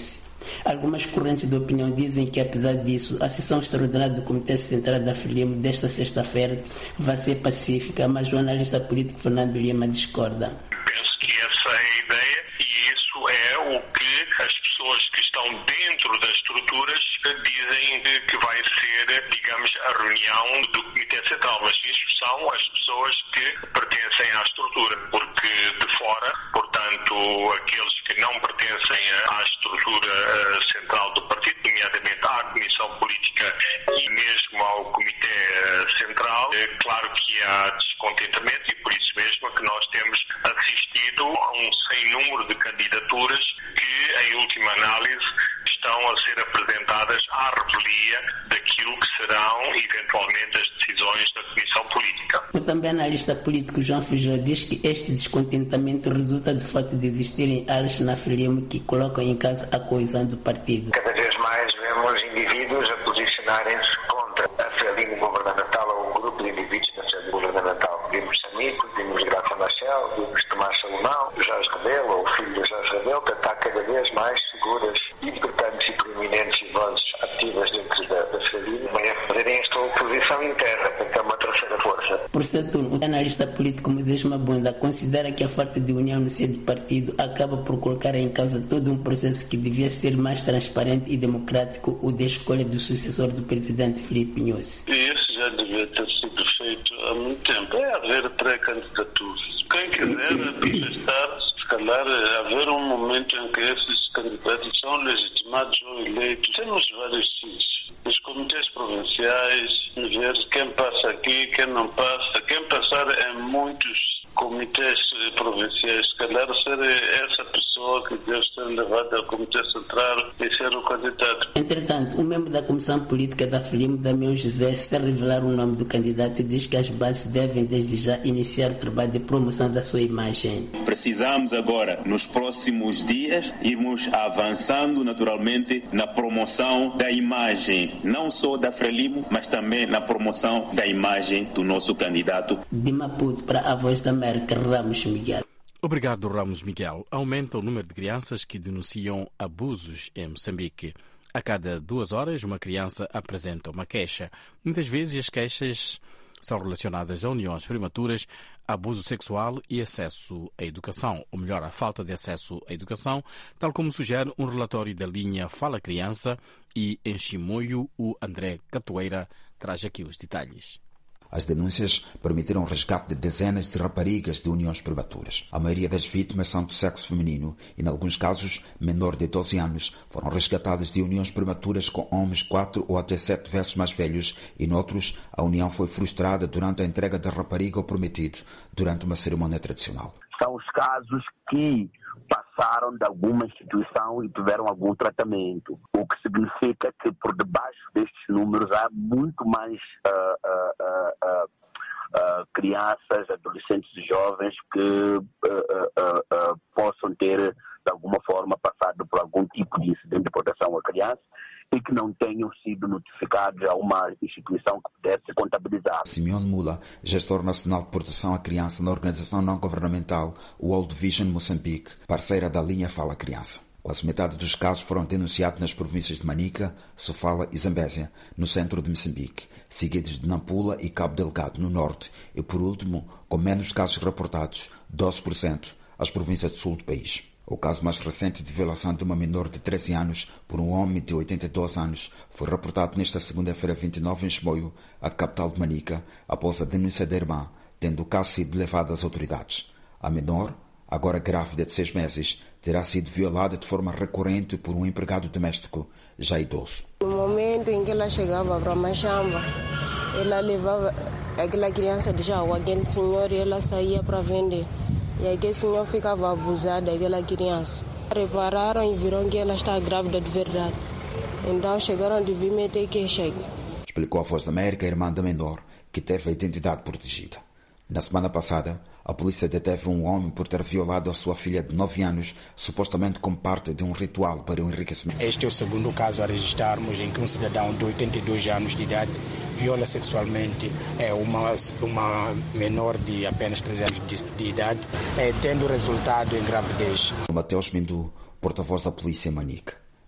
Algumas correntes de opinião dizem que, apesar disso, a sessão extraordinária do Comitê Central da Frelimo desta sexta-feira vai ser pacífica, mas o analista político Fernando Lima discorda. Penso que essa é a ideia e isso é o que as pessoas que estão dentro das estruturas dizem que vai ser, digamos, a reunião do Comitê Central, mas isso são as pessoas que pertencem à estrutura, porque de fora, portanto, aqueles que não pertencem à estrutura central do partido, nomeadamente à Comissão Política e mesmo ao Comitê Central, é claro que há descontentamento e por isso mesmo é que nós temos assistido a um sem número de candidaturas que, em última análise, estão a ser apresentadas à revelia daquilo que serão, eventualmente, as decisões da Comissão Política. O também analista político João Fujó diz que este descontentamento resulta do fato de existirem alas na Frelimo que colocam em causa a coesão do partido. Cada vez mais vemos indivíduos a posicionarem-se contra a Frelimo governamental ou um grupo de indivíduos na sede governamental. Vimos Samico, vimos Graça Machel, vimos Tomás Salomão, Jorge Rebelo, ou o filho de Jorge Rebelo, que está cada vez mais figuras importantes e proeminentes e vozes ativas dentro da, da Frelimo, também a fazerem esta oposição interna, porque é uma terceira força. Por seu turno, o analista político Moisés Mabunda considera que a falta de união no seio do partido acaba por colocar em causa todo um processo que devia ser mais transparente e democrático, o da escolha do sucessor do presidente Filipe Nyusi. E isso já devia ter sido feito há muito tempo. É haver pré-candidaturas. Quem quiser protestar, se calhar haver um momento em que esses candidatos são legitimados ou eleitos. Temos vários sítios. Os comitês provinciais, ver quem passa aqui, quem não passa. Quem passar em muitos comitês provinciais, se calhar ser essa pessoa que deve ser levada ao Comitê Central e ser o candidato. Entretanto, o membro da Comissão Política da Frelimo, Damião José, sem revelar o nome do candidato, diz que as bases devem desde já iniciar o trabalho de promoção da sua imagem. Precisamos agora, nos próximos dias, irmos avançando naturalmente na promoção da imagem, não só da Frelimo, mas também na promoção da imagem do nosso candidato. De Maputo para a Voz da América, Ramos Miguel. Obrigado, Ramos Miguel. Aumenta o número de crianças que denunciam abusos em Moçambique. A cada duas horas, uma criança apresenta uma queixa. Muitas vezes as queixas são relacionadas a uniões prematuras, abuso sexual e acesso à educação, ou melhor, a falta de acesso à educação, tal como sugere um relatório da linha Fala Criança, e em Chimoio, o André Catoeira traz aqui os detalhes. As denúncias permitiram o resgate de dezenas de raparigas de uniões prematuras. A maioria das vítimas são do sexo feminino e, em alguns casos, menor de doze anos, foram resgatadas de uniões prematuras com homens quatro ou até sete vezes mais velhos e, noutros, a união foi frustrada durante a entrega da rapariga ao prometido, durante uma cerimônia tradicional. São os casos que passaram de alguma instituição e tiveram algum tratamento, o que significa que por debaixo destes números há muito mais uh, uh, uh, uh, uh, crianças, adolescentes e jovens que uh, uh, uh, possam ter de alguma forma passado por algum tipo de incidente de proteção à criança e que não tenham sido notificados a uma instituição que pudesse ser contabilizada. Simeone Mula, gestor nacional de proteção à criança na organização não-governamental World Vision Moçambique, parceira da linha Fala Criança. Quase metade dos casos foram denunciados nas províncias de Manica, Sofala e Zambésia, no centro de Moçambique, seguidos de Nampula e Cabo Delgado, no norte, e por último, com menos casos reportados, doze por cento, as províncias do sul do país. O caso mais recente de violação de uma menor de treze anos por um homem de oitenta e dois anos foi reportado nesta segunda-feira vinte e nove em Chimoio, a capital de Manica, após a denúncia da irmã, tendo o caso sido levado às autoridades. A menor, agora grávida de seis meses, terá sido violada de forma recorrente por um empregado doméstico, já idoso. No momento em que ela chegava para a machamba, ela levava aquela criança de água, aquele senhor, e ela saía para vender. E aquele senhor ficava abusado daquela criança. Repararam e viram que ela está grávida de verdade. Então chegaram de vir meter queixa. Explicou a Voz da América a irmã da menor, que teve a identidade protegida. Na semana passada, a polícia deteve um homem por ter violado a sua filha de nove anos, supostamente como parte de um ritual para o enriquecimento. Este é o segundo caso a registrarmos em que um cidadão de oitenta e dois anos de idade viola sexualmente uma, uma menor de apenas treze anos de, de idade, tendo resultado em gravidez. Mateus Mendu, porta-voz da polícia em Manica.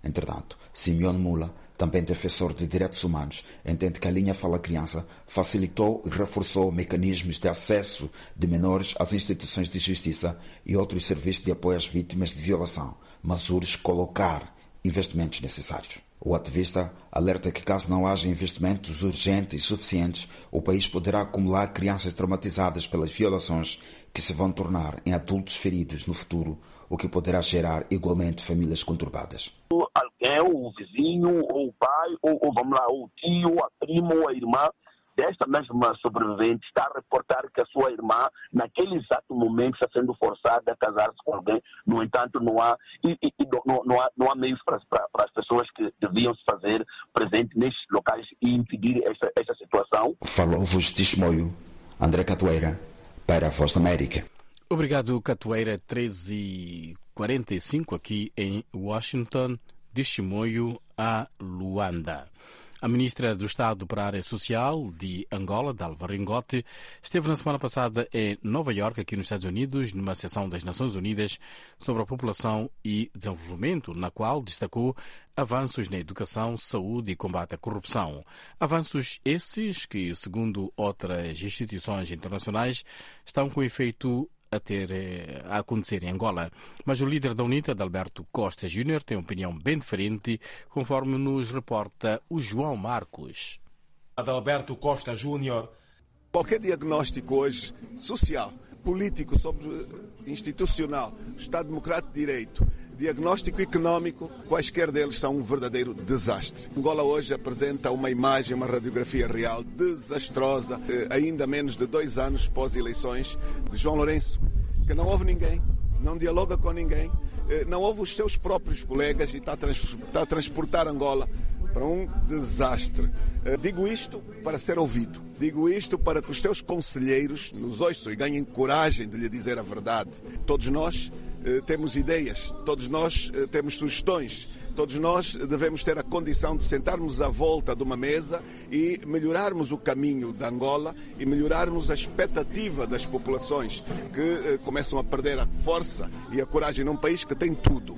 Entretanto, Simeone Mula, também defensor de direitos humanos, entende que a linha Fala Criança facilitou e reforçou mecanismos de acesso de menores às instituições de justiça e outros serviços de apoio às vítimas de violação, mas urge colocar investimentos necessários. O ativista alerta que caso não haja investimentos urgentes e suficientes, o país poderá acumular crianças traumatizadas pelas violações que se vão tornar em adultos feridos no futuro, o que poderá gerar igualmente famílias conturbadas. Alguém, o vizinho, ou o pai, ou, ou vamos lá, o tio, a prima ou a irmã desta mesma sobrevivente está a reportar que a sua irmã, naquele exato momento, está sendo forçada a casar-se com alguém. No entanto, não há, e, e, não, não há, não há meios para, para, para as pessoas que deviam se fazer presentes nestes locais e impedir essa, essa situação. Falou-vos de Chimoio, André Catoeira, para a Voz da América. Obrigado, Catoeira. treze e quarenta e cinco aqui em Washington, de Chimoio a Luanda. A ministra do Estado para a Área Social de Angola, Dalva Ringote, esteve na semana passada em Nova Iorque, aqui nos Estados Unidos, numa sessão das Nações Unidas sobre a população e desenvolvimento, na qual destacou avanços na educação, saúde e combate à corrupção. Avanços esses que, segundo outras instituições internacionais, estão com efeito a ter a acontecer em Angola. Mas o líder da UNITA, Adalberto Costa Júnior, tem uma opinião bem diferente, conforme nos reporta o João Marcos. Adalberto Costa Júnior. Qualquer diagnóstico hoje social, político, sobre institucional, Estado Democrático de Direito, diagnóstico económico, quaisquer deles são um verdadeiro desastre. Angola hoje apresenta uma imagem, uma radiografia real desastrosa, ainda menos de dois anos pós-eleições de João Lourenço, que não ouve ninguém, não dialoga com ninguém, não ouve os seus próprios colegas e está a, trans, está a transportar Angola para um desastre. Digo isto para ser ouvido. Digo isto para que os seus conselheiros nos ouçam e ganhem coragem de lhe dizer a verdade. Todos nós eh, temos ideias, todos nós eh, temos sugestões, todos nós devemos ter a condição de sentarmos à volta de uma mesa e melhorarmos o caminho da Angola e melhorarmos a expectativa das populações que eh, começam a perder a força e a coragem num país que tem tudo.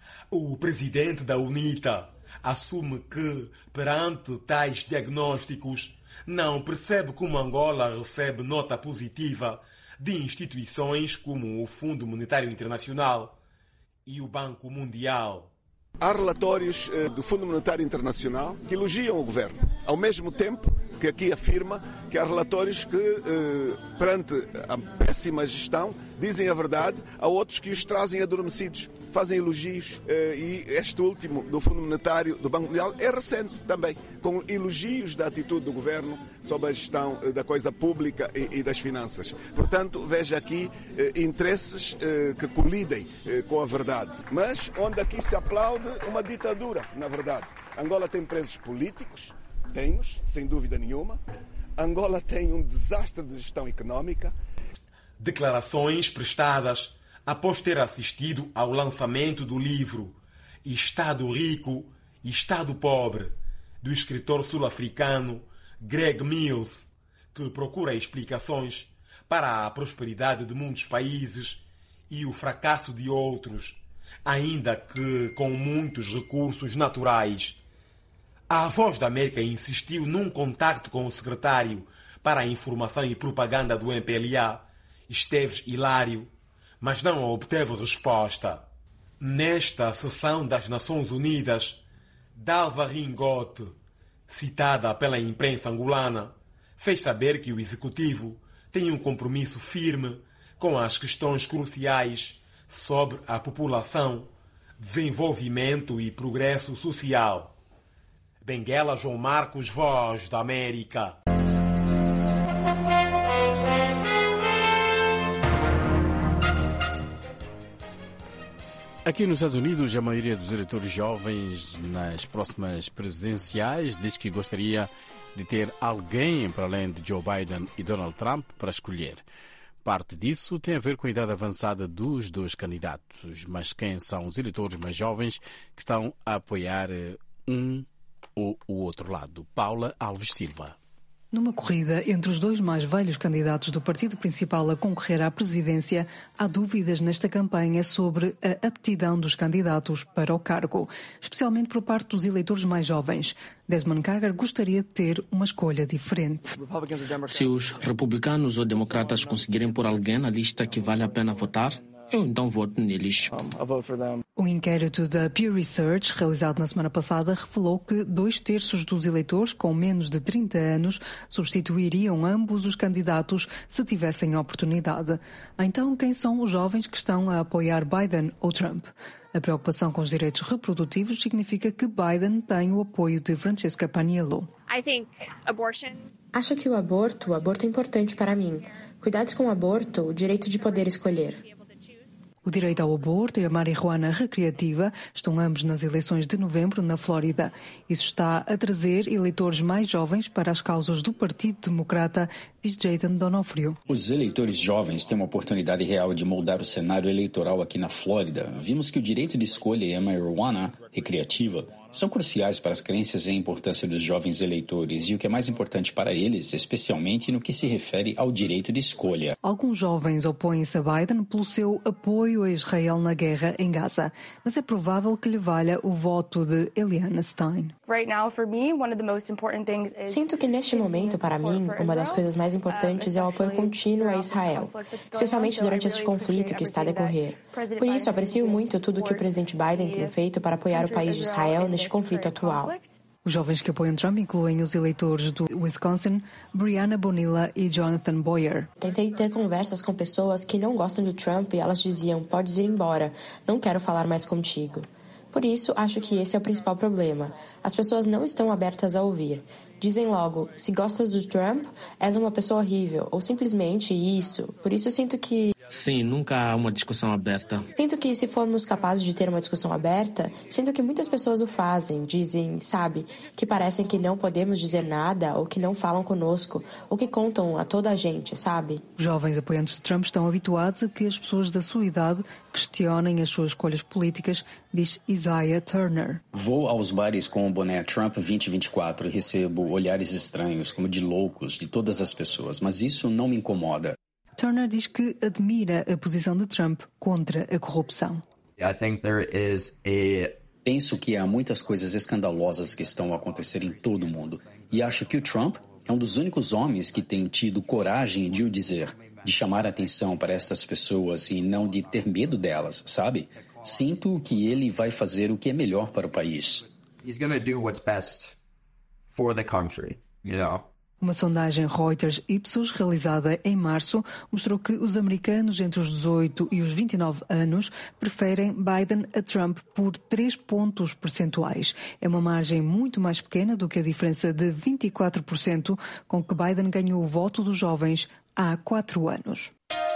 O presidente da UNITA assume que, perante tais diagnósticos, não percebe como Angola recebe nota positiva de instituições como o Fundo Monetário Internacional e o Banco Mundial. Há relatórios eh, do Fundo Monetário Internacional que elogiam o governo, ao mesmo tempo que aqui afirma que há relatórios que, eh, perante a péssima gestão, dizem a verdade, há outros que os trazem adormecidos, fazem elogios, eh, e este último do Fundo Monetário do Banco Mundial é recente também, com elogios da atitude do governo sobre a gestão eh, da coisa pública e, e das finanças. Portanto, veja aqui eh, interesses eh, que colidem eh, com a verdade, mas onde aqui se aplaude uma ditadura, na verdade. Angola tem presos políticos, tem-nos, sem dúvida nenhuma. Angola tem um desastre de gestão económica. Declarações prestadas após ter assistido ao lançamento do livro Estado Rico e Estado Pobre, do escritor sul-africano Greg Mills, que procura explicações para a prosperidade de muitos países e o fracasso de outros, ainda que com muitos recursos naturais. A Voz da América insistiu num contacto com o secretário para a Informação e Propaganda do M P L A, Esteves Hilário, mas não obteve resposta. Nesta sessão das Nações Unidas, Dalva Ringote, citada pela imprensa angolana, fez saber que o Executivo tem um compromisso firme com as questões cruciais sobre a população, desenvolvimento e progresso social. Benguela, João Marcos, Voz da América. Aqui nos Estados Unidos, a maioria dos eleitores jovens nas próximas presidenciais diz que gostaria de ter alguém para além de Joe Biden e Donald Trump para escolher. Parte disso tem a ver com a idade avançada dos dois candidatos, mas quem são os eleitores mais jovens que estão a apoiar um ou o outro lado? Paula Alves Silva. Numa corrida entre os dois mais velhos candidatos do partido principal a concorrer à presidência, há dúvidas nesta campanha sobre a aptidão dos candidatos para o cargo, especialmente por parte dos eleitores mais jovens. Desmond Kager gostaria de ter uma escolha diferente. Se os republicanos ou democratas conseguirem pôr alguém na lista que vale a pena votar, eu então voto neles. Um inquérito da Pew Research, realizado na semana passada, revelou que dois terços dos eleitores com menos de trinta anos substituiriam ambos os candidatos se tivessem a oportunidade. Então, quem são os jovens que estão a apoiar Biden ou Trump? A preocupação com os direitos reprodutivos significa que Biden tem o apoio de Francesca Paniello. Acho que o aborto, o aborto é importante para mim. Cuidados com o aborto, o direito de poder escolher. O direito ao aborto e a marihuana recreativa estão ambos nas eleições de novembro na Flórida. Isso está a trazer eleitores mais jovens para as causas do Partido Democrata, diz Jayden Donofrio. Os eleitores jovens têm uma oportunidade real de moldar o cenário eleitoral aqui na Flórida. Vimos que o direito de escolha e a marihuana recreativa são cruciais para as crenças e a importância dos jovens eleitores e o que é mais importante para eles, especialmente no que se refere ao direito de escolha. Alguns jovens opõem-se a Biden pelo seu apoio a Israel na guerra em Gaza, mas é provável que lhe valha o voto de Eliana Stein. Sinto que neste momento, para mim, uma das coisas mais importantes é o apoio contínuo a Israel, especialmente durante este conflito que está a decorrer. Por isso, aprecio muito tudo que o presidente Biden tem feito para apoiar o país de Israel neste conflito atual. Os jovens que apoiam Trump incluem os eleitores do Wisconsin, Brianna Bonilla e Jonathan Boyer. Tentei ter conversas com pessoas que não gostam de Trump e elas diziam, podes ir embora, não quero falar mais contigo. Por isso, acho que esse é o principal problema. As pessoas não estão abertas a ouvir. Dizem logo, se gostas do Trump, és uma pessoa horrível, ou simplesmente isso. Por isso, sinto que... Sim, nunca há uma discussão aberta. Sinto que se formos capazes de ter uma discussão aberta, sinto que muitas pessoas o fazem, dizem, sabe, que parecem que não podemos dizer nada, ou que não falam conosco, ou que contam a toda a gente, sabe? Os jovens apoiantes de Trump estão habituados a que as pessoas da sua idade questionem as suas escolhas políticas, diz Isaiah Turner. Vou aos bares com o boné Trump vinte vinte e quatro e recebo olhares estranhos, como de loucos, de todas as pessoas, mas isso não me incomoda. Turner diz que admira a posição de Trump contra a corrupção. Penso que há muitas coisas escandalosas que estão a acontecer em todo o mundo. E acho que o Trump é um dos únicos homens que tem tido coragem de o dizer, de chamar a atenção para estas pessoas e não de ter medo delas, sabe? Sinto que ele vai fazer o que é melhor para o país. He's going to do what's best for the country, you know. Uma sondagem Reuters-Ipsos, realizada em março, mostrou que os americanos entre os dezoito e os vinte e nove anos preferem Biden a Trump por três pontos percentuais. É uma margem muito mais pequena do que a diferença de vinte e quatro por cento com que Biden ganhou o voto dos jovens há quatro anos.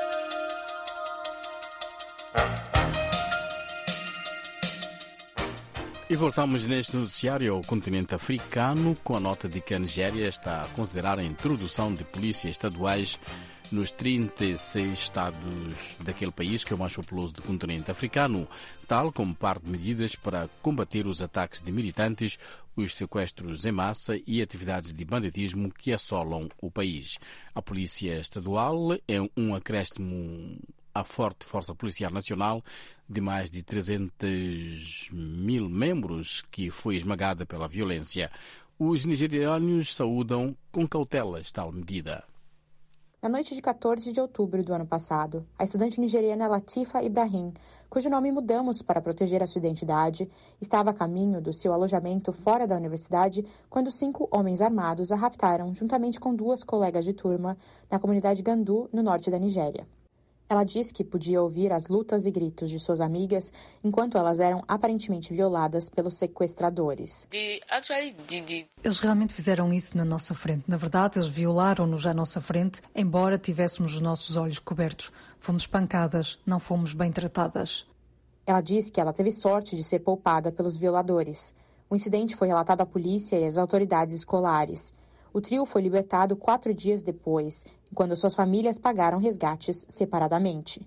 E voltamos neste noticiário ao continente africano com a nota de que a Nigéria está a considerar a introdução de polícias estaduais nos trinta e seis estados daquele país, que é o mais populoso do continente africano, tal como parte de medidas para combater os ataques de militantes, os sequestros em massa e atividades de banditismo que assolam o país. A Polícia Estadual é um acréscimo à forte Força Policial Nacional de mais de trezentos mil membros que foi esmagada pela violência. Os nigerianos saúdam com cautela tal medida. Na noite de quatorze de outubro do ano passado, a estudante nigeriana Latifa Ibrahim, cujo nome mudamos para proteger a sua identidade, estava a caminho do seu alojamento fora da universidade quando cinco homens armados a raptaram juntamente com duas colegas de turma na comunidade Gandu, no norte da Nigéria. Ela disse que podia ouvir as lutas e gritos de suas amigas enquanto elas eram aparentemente violadas pelos sequestradores. Eles realmente fizeram isso na nossa frente. Na verdade, eles violaram-nos à nossa frente, embora tivéssemos os nossos olhos cobertos. Fomos espancadas, não fomos bem tratadas. Ela disse que ela teve sorte de ser poupada pelos violadores. O incidente foi relatado à polícia e às autoridades escolares. O trio foi libertado quatro dias depois, quando suas famílias pagaram resgates separadamente.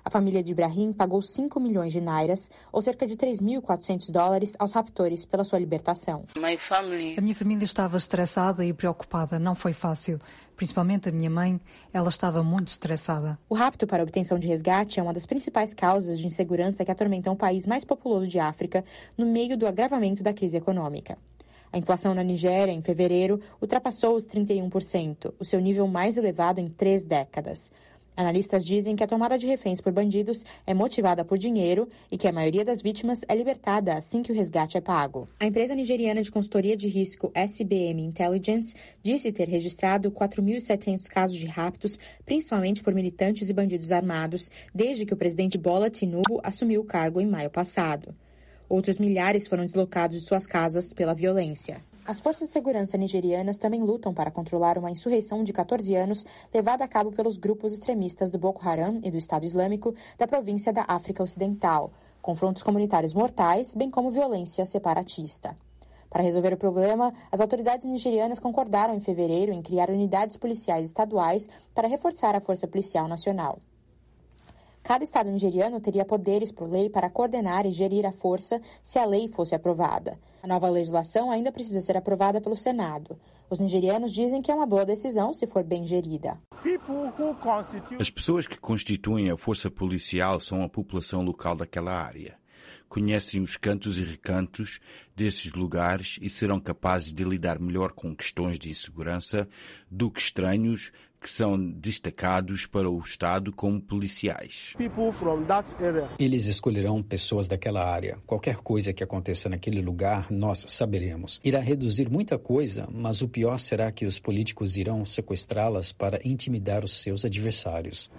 A família de Ibrahim pagou cinco milhões de nairas, ou cerca de três mil e quatrocentos dólares, aos raptores pela sua libertação. A minha família estava estressada e preocupada. Não foi fácil. Principalmente a minha mãe, ela estava muito estressada. O rapto para a obtenção de resgate é uma das principais causas de insegurança que atormentam o país mais populoso de África no meio do agravamento da crise econômica. A inflação na Nigéria, em fevereiro, ultrapassou os trinta e um por cento, o seu nível mais elevado em três décadas. Analistas dizem que a tomada de reféns por bandidos é motivada por dinheiro e que a maioria das vítimas é libertada assim que o resgate é pago. A empresa nigeriana de consultoria de risco S B M Intelligence disse ter registrado quatro mil e setecentos casos de raptos, principalmente por militantes e bandidos armados, desde que o presidente Bola Tinubu assumiu o cargo em maio passado. Outros milhares foram deslocados de suas casas pela violência. As forças de segurança nigerianas também lutam para controlar uma insurreição de catorze anos levada a cabo pelos grupos extremistas do Boko Haram e do Estado Islâmico da província da África Ocidental, confrontos comunitários mortais, bem como violência separatista. Para resolver o problema, as autoridades nigerianas concordaram em fevereiro em criar unidades policiais estaduais para reforçar a Força Policial Nacional. Cada estado nigeriano teria poderes por lei para coordenar e gerir a força se a lei fosse aprovada. A nova legislação ainda precisa ser aprovada pelo Senado. Os nigerianos dizem que é uma boa decisão se for bem gerida. As pessoas que constituem a força policial são a população local daquela área. Conhecem os cantos e recantos desses lugares e serão capazes de lidar melhor com questões de insegurança do que estranhos que são destacados para o Estado como policiais. Eles escolherão pessoas daquela área. Qualquer coisa que aconteça naquele lugar, nós saberemos. Irá reduzir muita coisa, mas o pior será que os políticos irão sequestrá-las para intimidar os seus adversários.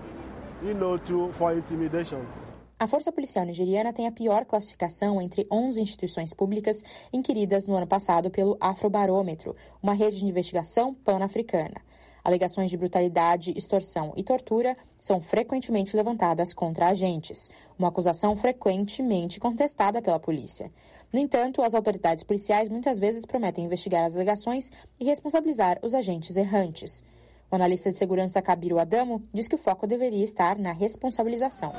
A Força Policial Nigeriana tem a pior classificação entre onze instituições públicas inquiridas no ano passado pelo Afrobarômetro, uma rede de investigação pan-africana. Alegações de brutalidade, extorsão e tortura são frequentemente levantadas contra agentes, uma acusação frequentemente contestada pela polícia. No entanto, as autoridades policiais muitas vezes prometem investigar as alegações e responsabilizar os agentes errantes. O analista de segurança Kabiru Adamo diz que o foco deveria estar na responsabilização.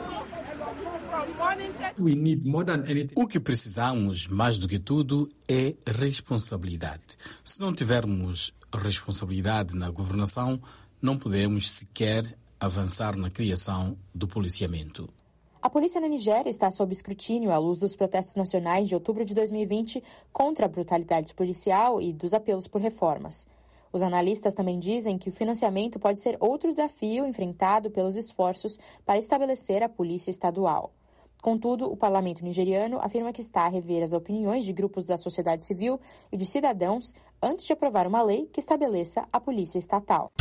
O que precisamos, mais do que tudo, é responsabilidade. Se não tivermos responsabilidade na governação, não podemos sequer avançar na criação do policiamento. A polícia na Nigéria está sob escrutínio à luz dos protestos nacionais de outubro de dois mil e vinte contra a brutalidade policial e dos apelos por reformas. Os analistas também dizem que o financiamento pode ser outro desafio enfrentado pelos esforços para estabelecer a polícia estadual. Contudo, o parlamento nigeriano afirma que está a rever as opiniões de grupos da sociedade civil e de cidadãos antes de aprovar uma lei que estabeleça a polícia estatal.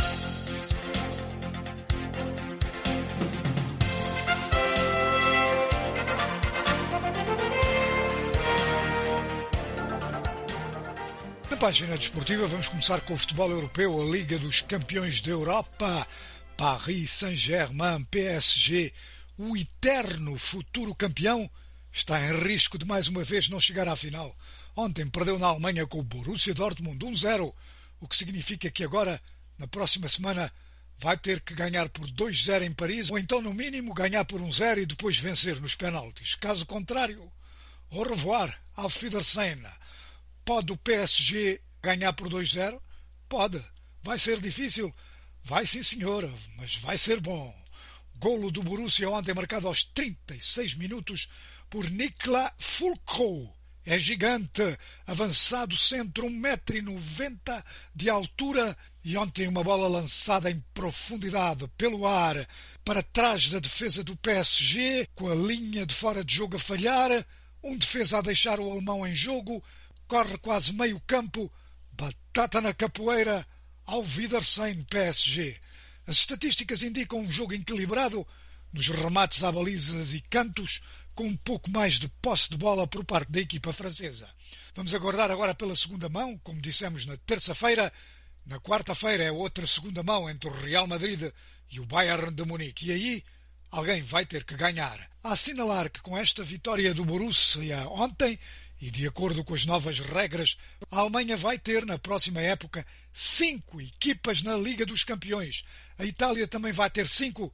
Na página desportiva vamos começar com o futebol europeu, a Liga dos Campeões da Europa. Paris Saint-Germain, P S G, o eterno futuro campeão, está em risco de mais uma vez não chegar à final. Ontem perdeu na Alemanha com o Borussia Dortmund um zero, o que significa que agora, na próxima semana, vai ter que ganhar por dois zero em Paris, ou então, no mínimo, ganhar por um zero e depois vencer nos penaltis. Caso contrário, au revoir, auf Wiedersehen. Pode o P S G ganhar por dois zero? Pode. Vai ser difícil? Vai sim, senhora, mas vai ser bom. Golo do Borussia ontem marcado aos trinta e seis minutos por Niklas Füllkrug. É gigante, avançado centro, um metro e noventa de altura, e ontem uma bola lançada em profundidade pelo ar para trás da defesa do P S G, com a linha de fora de jogo a falhar, um defesa a deixar o alemão em jogo, corre quase meio campo, batata na capoeira, ao Wiedersehen P S G. As estatísticas indicam um jogo equilibrado nos remates à balizas e cantos, com um pouco mais de posse de bola por parte da equipa francesa. Vamos aguardar agora pela segunda mão, como dissemos na terça-feira. Na quarta-feira é outra segunda mão entre o Real Madrid e o Bayern de Munique. E aí alguém vai ter que ganhar. A assinalar que com esta vitória do Borussia ontem, e de acordo com as novas regras, a Alemanha vai ter na próxima época cinco equipas na Liga dos Campeões. A Itália também vai ter cinco.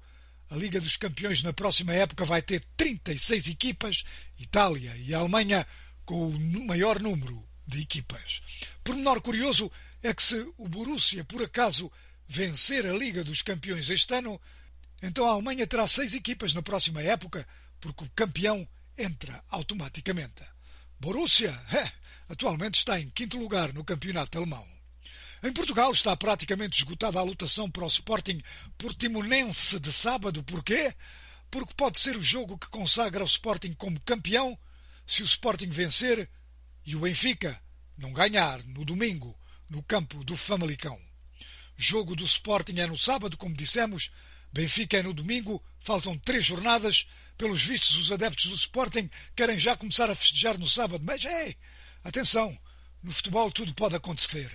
A Liga dos Campeões na próxima época vai ter trinta e seis equipas, Itália e Alemanha com o maior número de equipas. Pormenor curioso é que se o Borussia, por acaso, vencer a Liga dos Campeões este ano, então a Alemanha terá seis equipas na próxima época, porque o campeão entra automaticamente. Borussia, é, atualmente está em quinto lugar no campeonato alemão. Em Portugal está praticamente esgotada a lotação para o Sporting Portimonense de sábado. Porquê? Porque pode ser o jogo que consagra o Sporting como campeão se o Sporting vencer e o Benfica não ganhar no domingo no campo do Famalicão. Jogo do Sporting é no sábado, como dissemos, Benfica é no domingo, faltam três jornadas. Pelos vistos, os adeptos do Sporting querem já começar a festejar no sábado, mas, ei, atenção, no futebol tudo pode acontecer.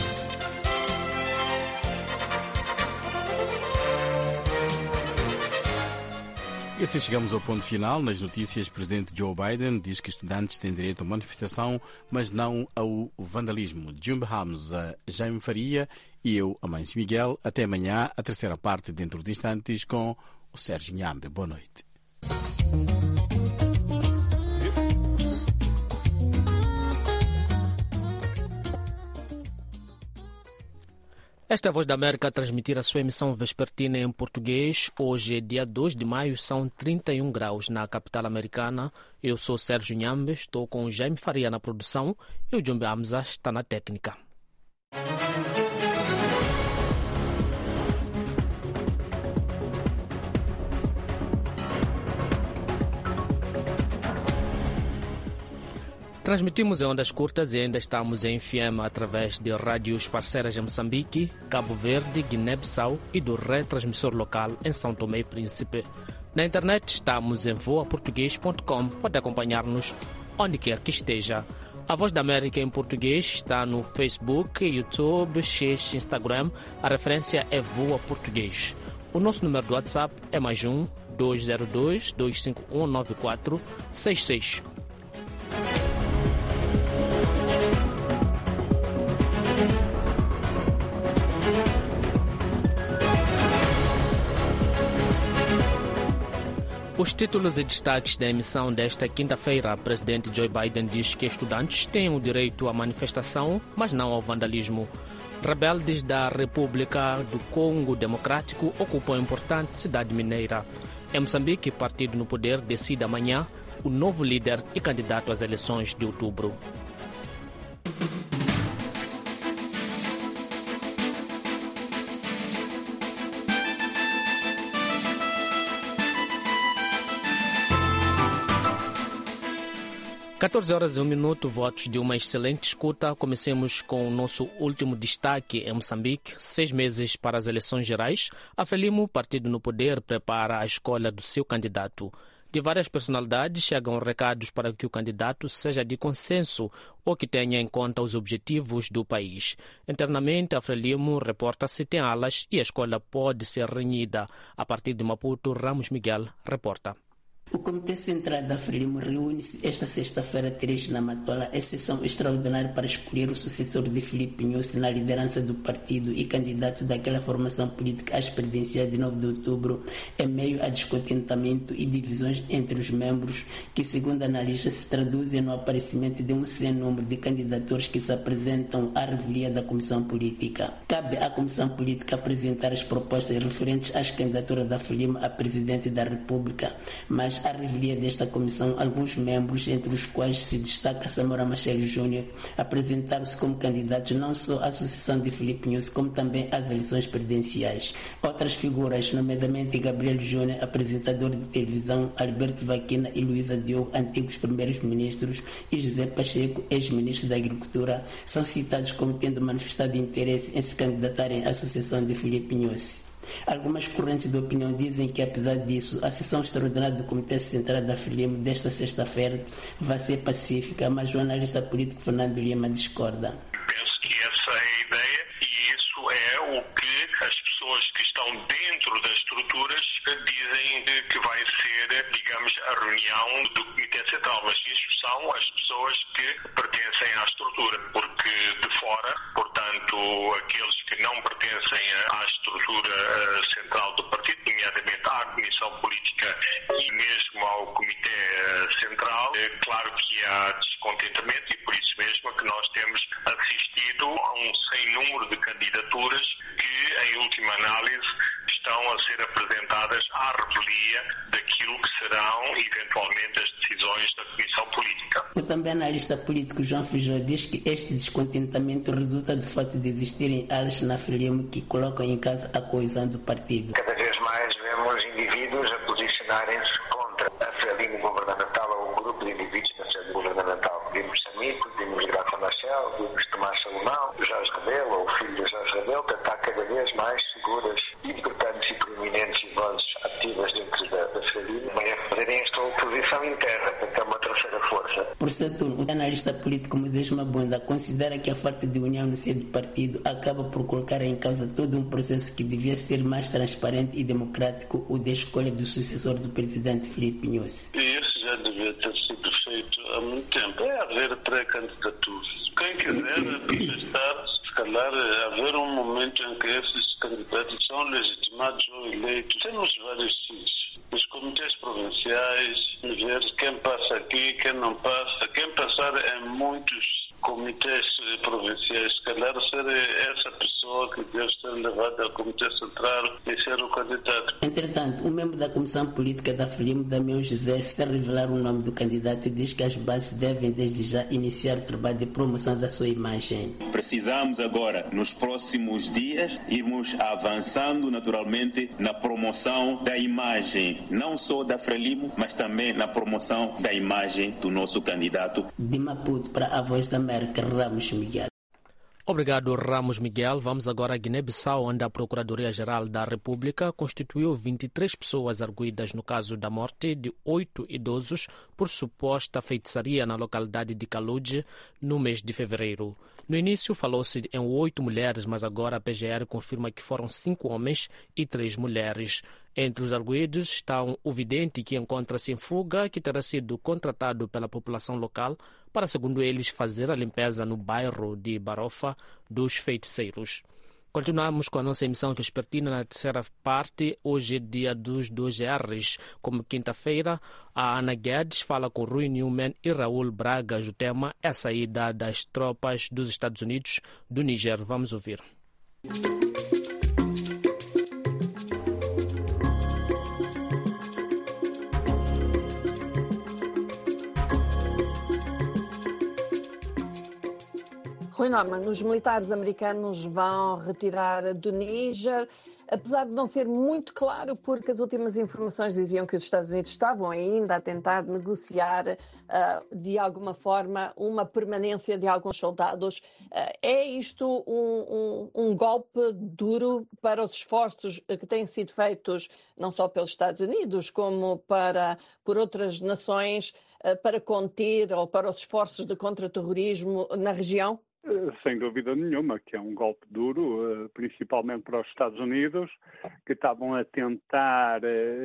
E assim chegamos ao ponto final. Nas notícias, o presidente Joe Biden diz que estudantes têm direito à manifestação, mas não ao vandalismo. Jumbe Ramos, a Jaime Faria e eu, a Mãe Miguel. Até amanhã, a terceira parte dentro de instantes com o Sérgio Nhambe. Boa noite. Esta é a Voz da América a transmitir a sua emissão vespertina em português. Hoje é dia dois de maio, são trinta e um graus na capital americana. Eu sou Sérgio Nhambe, estou com o Jaime Faria na produção e o Jumbe Hamza está na técnica. Transmitimos em ondas curtas e ainda estamos em F M através de rádios parceiras em Moçambique, Cabo Verde, Guiné-Bissau e do retransmissor local em São Tomé e Príncipe. Na internet estamos em voa português ponto com. Pode acompanhar-nos onde quer que esteja. A Voz da América em português está no Facebook, YouTube, X, Instagram. A referência é Voa Português. O nosso número do WhatsApp é mais um dois zero dois, dois cinco um, nove quatro seis seis. Os títulos e destaques da emissão desta quinta-feira, o presidente Joe Biden diz que estudantes têm o direito à manifestação, mas não ao vandalismo. Rebeldes da República do Congo Democrático ocupam importante cidade mineira. Em Moçambique, o partido no poder decide amanhã o novo líder e candidato às eleições de outubro. catorze horas e um minuto, votos de uma excelente escuta. Comecemos com o nosso último destaque em Moçambique. Seis meses para as eleições gerais. A Frelimo, partido no poder, prepara a escolha do seu candidato. De várias personalidades chegam recados para que o candidato seja de consenso ou que tenha em conta os objetivos do país. Internamente, a Frelimo reporta-se tem alas e a escolha pode ser renhida. A partir de Maputo, Ramos Miguel reporta. O Comitê Central da Frelimo reúne-se esta sexta-feira três na Matola, a sessão extraordinária para escolher o sucessor de Filipe Nhosse na liderança do partido e candidato daquela formação política às presidenciais de nove de outubro, em meio a descontentamento e divisões entre os membros, que, segundo analistas, se traduzem no aparecimento de um sem número de candidatos que se apresentam à revelia da Comissão Política. Cabe à Comissão Política apresentar as propostas referentes às candidaturas da Frelimo a presidente da República, mas à revelia desta comissão, alguns membros, entre os quais se destaca Samora Machel Júnior, apresentaram-se como candidatos não só à sucessão de Filipe Nhosse, como também às eleições presidenciais. Outras figuras, nomeadamente Gabriel Júnior, apresentador de televisão, Alberto Vaquina e Luísa Diogo, antigos primeiros ministros, e José Pacheco, ex-ministro da Agricultura, são citados como tendo manifestado interesse em se candidatarem à sucessão de Filipe Nhosse. Algumas correntes de opinião dizem que, apesar disso, a sessão extraordinária do Comitê Central da Frelimo desta sexta-feira vai ser pacífica, mas o analista político Fernando Lima discorda. Penso que essa é a ideia e isso é o que as pessoas que estão dentro das estruturas dizem que vai ser, digamos, a reunião do Comitê Central, mas isso são as pessoas que pertencem à estrutura, porque de fora, portanto, aqueles que que não pertencem à estrutura central do partido, nomeadamente à Comissão Política e mesmo ao Comitê Central. É claro que há descontentamento e por isso mesmo é que nós temos assistido a um sem número de candidaturas que, em última análise, estão a ser apresentadas à revelia daquilo que serão, eventualmente, as decisões da Comissão Política. O também analista político João Feijó diz que este descontentamento resulta do fato de existirem alas na Frelimo que colocam em causa a coesão do partido. Cada vez mais vemos indivíduos a posicionarem-se contra a Frelimo governamental ou um grupo de indivíduos na sede governamental. Vimos Samico, vimos Graça Machel, vimos Tomás Salomão, Jorge Rebelo, ou o filho de Jorge Rebelo, que está cada vez mais seguras, importantes e proeminentes e vozes ativas dentro da, da Frelimo, a fazerem esta oposição interna, que é uma terceira força. Por seu turno, o analista político Moisés Mabunda considera que a falta de união no seio do partido acaba por colocar em causa todo um processo que devia ser mais transparente e democrático, o da escolha do sucessor do presidente Filipe Nyusi. E isso já devia ter sido feito há muito tempo. É haver pré-candidaturas. Quem quiser protestar-se, se calhar haver um momento em que esses candidatos são legitimados ou eleitos. Temos vários sítios. Os comitês provinciais, ver quem passa aqui, quem não passa. Quem passar em muitos comitês provinciais, se calhar ser essa pessoa que deve ser levada ao comitê central e ser o candidato. Entretanto, o membro da Comissão Política da Frelimo, Damião José, sem revelar o nome do candidato, diz que as bases devem desde já iniciar o trabalho de promoção da sua imagem. Precisamos agora, nos próximos dias, irmos avançando naturalmente na promoção da imagem, não só da Frelimo, mas também na promoção da imagem do nosso candidato. De Maputo para a Voz da América, Ramos Miguel. Obrigado, Ramos Miguel. Vamos agora a Guiné-Bissau, onde a Procuradoria-Geral da República constituiu vinte e três pessoas arguidas no caso da morte de oito idosos por suposta feitiçaria na localidade de Kaluji no mês de fevereiro. No início falou-se em oito mulheres, mas agora a P G R confirma que foram cinco homens e três mulheres. Entre os arguidos estão o vidente, que encontra-se em fuga, que terá sido contratado pela população local para, segundo eles, fazer a limpeza no bairro de Barofa dos feiticeiros. Continuamos com a nossa emissão vespertina na terceira parte. Hoje é dia dos dois R's. Como quinta-feira, a Ana Guedes fala com Rui Newman e Raul Braga. O tema é a saída das tropas dos Estados Unidos do Níger. Vamos ouvir. Rui Norman, os militares americanos vão retirar do Níger, apesar de não ser muito claro, porque as últimas informações diziam que os Estados Unidos estavam ainda a tentar negociar, uh, de alguma forma, uma permanência de alguns soldados. Uh, é isto um, um, um golpe duro para os esforços que têm sido feitos, não só pelos Estados Unidos, como para, por outras nações, uh, para conter ou para os esforços de contra-terrorismo na região? Sem dúvida nenhuma, que é um golpe duro, principalmente para os Estados Unidos, que estavam a tentar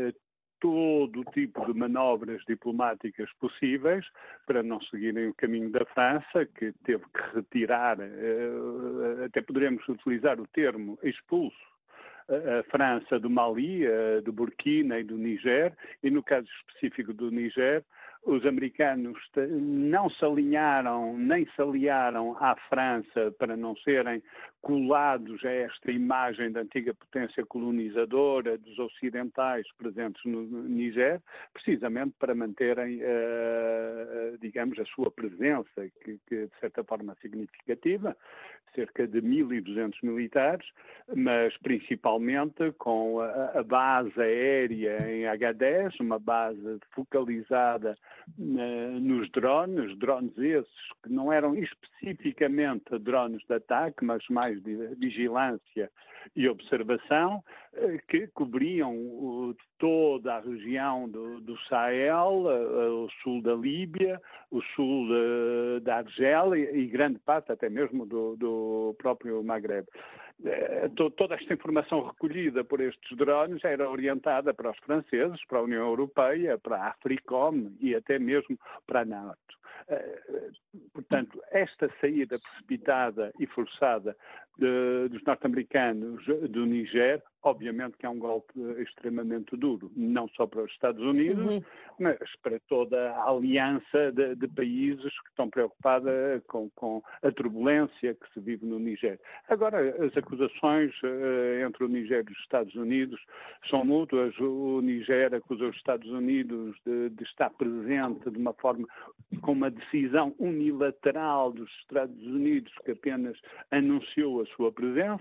todo tipo de manobras diplomáticas possíveis para não seguirem o caminho da França, que teve que retirar, até poderemos utilizar o termo expulso, a França do Mali, do Burkina e do Níger, e no caso específico do Níger, os americanos não se alinharam nem se aliaram à França para não serem colados a esta imagem da antiga potência colonizadora dos ocidentais presentes no Níger, precisamente para manterem, uh, digamos, a sua presença, que, que de certa forma é significativa, cerca de mil e duzentos militares, mas principalmente com a, a base aérea em Agadez, uma base focalizada uh, nos drones, drones esses que não eram especificamente drones de ataque, mas mais de vigilância e observação, uh, que cobriam uh, toda a região do, do Sahel, uh, o sul da Líbia, o sul uh, da Argélia e grande parte até mesmo do, do próprio Magreb. Toda esta informação recolhida por estes drones era orientada para os franceses, para a União Europeia, para a Africom e até mesmo para a NATO. Portanto, esta saída precipitada e forçada de, dos norte-americanos do Níger, obviamente que é um golpe extremamente duro, não só para os Estados Unidos, uhum. mas para toda a aliança de, de países que estão preocupados com, com a turbulência que se vive no Níger. Agora, as acusações uh, entre o Níger e os Estados Unidos são mútuas. O Níger acusa os Estados Unidos de, de estar presente de uma forma, com uma decisão unilateral dos Estados Unidos que apenas anunciou a sua presença.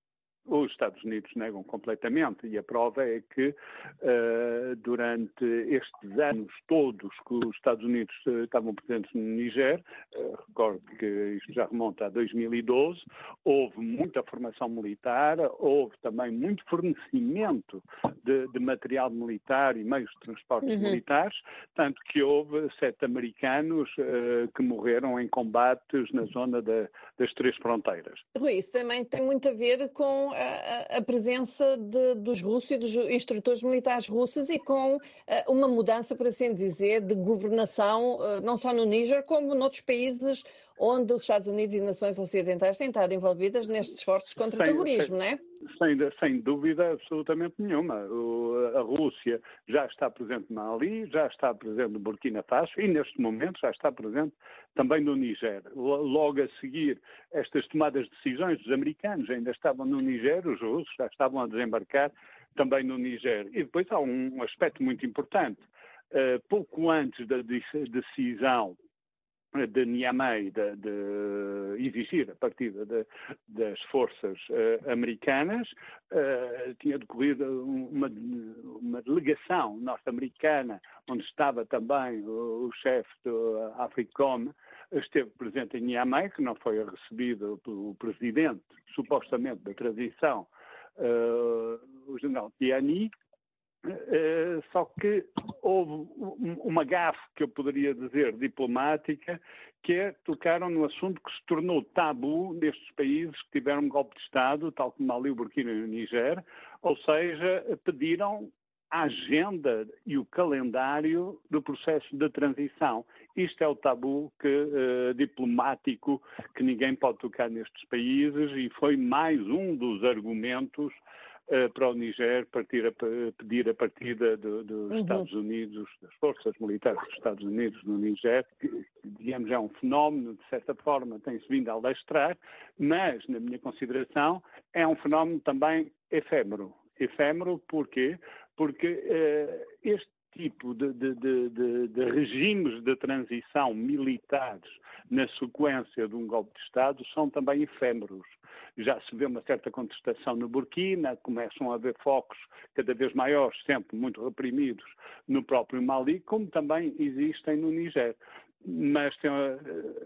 Os Estados Unidos negam completamente e a prova é que uh, durante estes anos todos que os Estados Unidos uh, estavam presentes no Níger, uh, recordo que isto já remonta a dois mil e doze, houve muita formação militar, houve também muito fornecimento de, de material militar e meios de transporte uhum. militares, tanto que houve sete americanos uh, que morreram em combates na zona da, das três fronteiras. Rui, isso também tem muito a ver com A, a presença de, dos russos e dos instrutores militares russos e com uh, uma mudança, por assim dizer, de governação, uh, não só no Níger, como noutros países onde os Estados Unidos e nações ocidentais têm estado envolvidas nestes esforços contra sem, o terrorismo, sem, não é? Sem, sem dúvida absolutamente nenhuma. O, a Rússia já está presente no Mali, já está presente no Burkina Faso e, neste momento, já está presente também no Níger. Logo a seguir, estas tomadas de decisões dos americanos ainda estavam no Níger, os russos já estavam a desembarcar também no Níger. E depois há um aspecto muito importante. Uh, pouco antes da decisão de Niamey de, de exigir a partida de, das forças uh, americanas, uh, tinha decorrido uma, uma delegação norte-americana, onde estava também o, o chefe do AFRICOM, esteve presente em Niamey, que não foi recebido pelo presidente, supostamente, da transição, uh, o general Tiani. Uh, só que houve uma gafe, que eu poderia dizer diplomática, que é, tocaram no assunto que se tornou tabu nestes países que tiveram um golpe de Estado, tal como Mali, o Burkina e o Níger, ou seja, pediram a agenda e o calendário do processo de transição. Isto é o tabu que, uh, diplomático que ninguém pode tocar nestes países e foi mais um dos argumentos Uh, para o Níger partir a, pedir a partida do, dos uhum. Estados Unidos, das forças militares dos Estados Unidos no Níger, que, digamos, é um fenómeno, de certa forma, tem-se vindo a alastrar, mas, na minha consideração, é um fenómeno também efêmero. Efêmero porquê? Porque uh, este tipo de, de, de, de, de regimes de transição militares na sequência de um golpe de Estado são também efêmeros. Já se vê uma certa contestação no Burkina, começam a haver focos cada vez maiores, sempre muito reprimidos, no próprio Mali, como também existem no Níger. Mas tem a,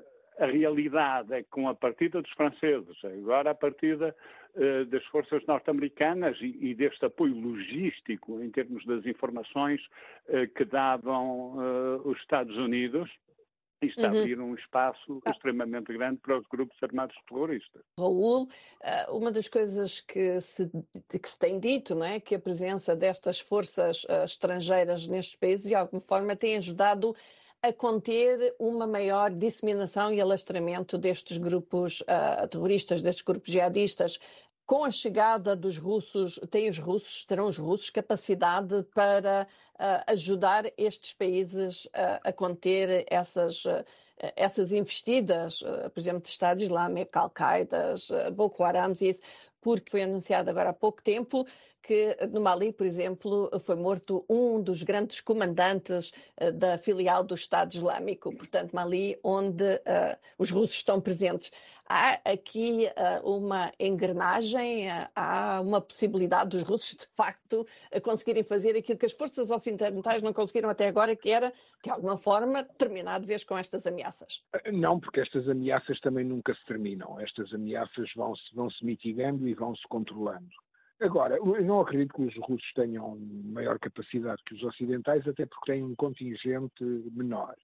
a realidade é que com a partida dos franceses, agora a partida uh, das forças norte-americanas e, e deste apoio logístico em termos das informações uh, que davam uh, os Estados Unidos, isto uhum. abrir um espaço ah. extremamente grande para os grupos armados terroristas. Raul, uma das coisas que se, que se tem dito, não é, que a presença destas forças uh, estrangeiras nestes países, de alguma forma, tem ajudado a conter uma maior disseminação e alastramento destes grupos uh, terroristas, destes grupos jihadistas. Com a chegada dos russos, têm os russos, terão os russos capacidade para uh, ajudar estes países uh, a conter essas, uh, essas investidas, uh, por exemplo, de Estado Islâmico, Al-Qaeda, uh, Boko Haram e isso, porque foi anunciado agora há pouco tempo que no Mali, por exemplo, foi morto um dos grandes comandantes uh, da filial do Estado Islâmico, portanto, Mali, onde uh, os russos estão presentes. Há aqui uh, uma engrenagem, uh, há uma possibilidade dos russos, de facto, uh, conseguirem fazer aquilo que as forças ocidentais não conseguiram até agora, que era, de alguma forma, terminar de vez com estas ameaças. Não, porque estas ameaças também nunca se terminam. Estas ameaças vão-se, vão-se mitigando e vão-se controlando. Agora, eu não acredito que os russos tenham maior capacidade que os ocidentais, até porque têm um contingente menor.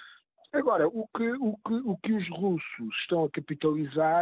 Agora, o que, o que, o que os russos estão a capitalizar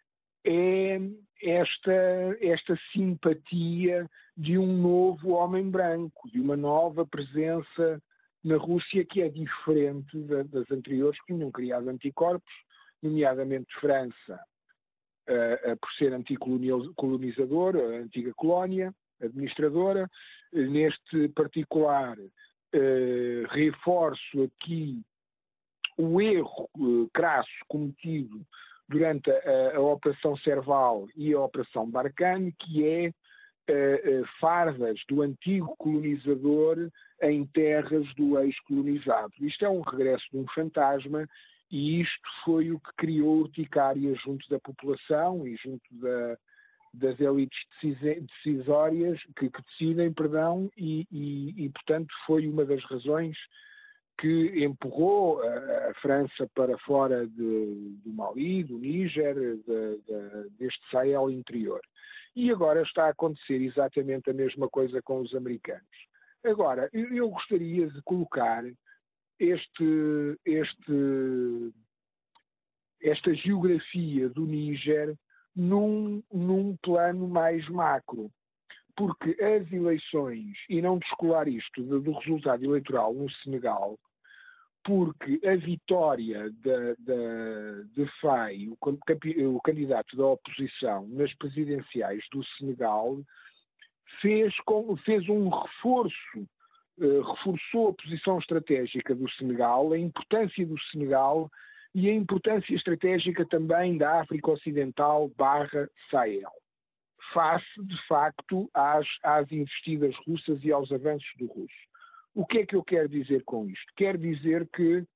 é esta, esta simpatia de um novo homem branco, de uma nova presença na Rússia que é diferente da, das anteriores, que tinham criado anticorpos, nomeadamente França, uh, uh, por ser anticolonizador, a antiga colónia administradora. Uh, neste particular, uh, reforço aqui o erro uh, crasso cometido durante a, a Operação Serval e a Operação Barkhane, que é uh, uh, fardas do antigo colonizador em terras do ex-colonizado. Isto é um regresso de um fantasma, e isto foi o que criou urticária junto da população e junto da, das elites decisórias, que, que decidem, perdão, e, e, e, portanto, foi uma das razões que empurrou a, a França para fora de, do Mali, do Níger, de, de, deste Sahel interior. E agora está a acontecer exatamente a mesma coisa com os americanos. Agora, eu, eu gostaria de colocar este, este, esta geografia do Níger num, num plano mais macro, porque as eleições, e não descolar isto do, do resultado eleitoral no Senegal, porque a vitória de, de, de Faye, o, o candidato da oposição nas presidenciais do Senegal, fez, com, fez um reforço, uh, reforçou a posição estratégica do Senegal, a importância do Senegal e a importância estratégica também da África Ocidental barra Sahel, face, de facto, às, às investidas russas e aos avanços do russo. O que é que eu quero dizer com isto? Quero dizer que uh,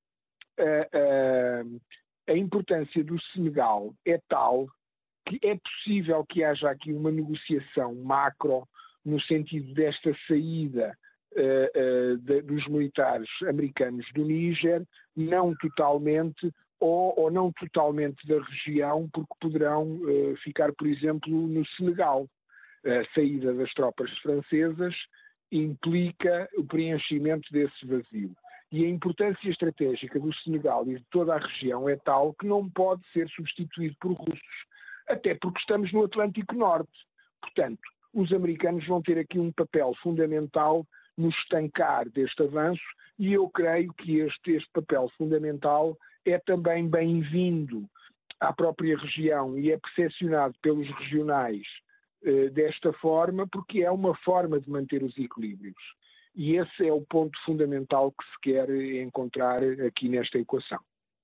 uh, a importância do Senegal é tal que é possível que haja aqui uma negociação macro no sentido desta saída uh, uh, de, dos militares americanos do Níger, não totalmente, ou, ou não totalmente da região, porque poderão uh, ficar, por exemplo, no Senegal. A saída das tropas francesas implica o preenchimento desse vazio. E a importância estratégica do Senegal e de toda a região é tal que não pode ser substituído por russos, até porque estamos no Atlântico Norte. Portanto, os americanos vão ter aqui um papel fundamental no estancar deste avanço, e eu creio que este, este papel fundamental é também bem-vindo à própria região e é percepcionado pelos regionais desta forma, porque é uma forma de manter os equilíbrios. E esse é o ponto fundamental que se quer encontrar aqui nesta equação.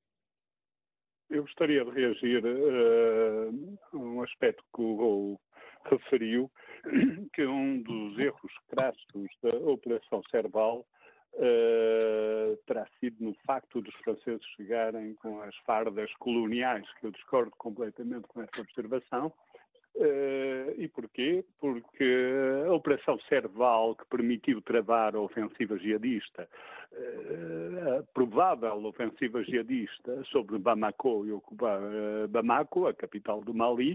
Eu gostaria de reagir uh, a um aspecto que o Raul referiu, que um dos erros crassos da Operação Serval uh, terá sido no facto dos franceses chegarem com as fardas coloniais, que eu discordo completamente com essa observação. Uh, e porquê? Porque a Operação Serval, que permitiu travar a ofensiva jihadista, uh, a provável ofensiva jihadista sobre Bamako e ocupar uh, Bamako, a capital do Mali,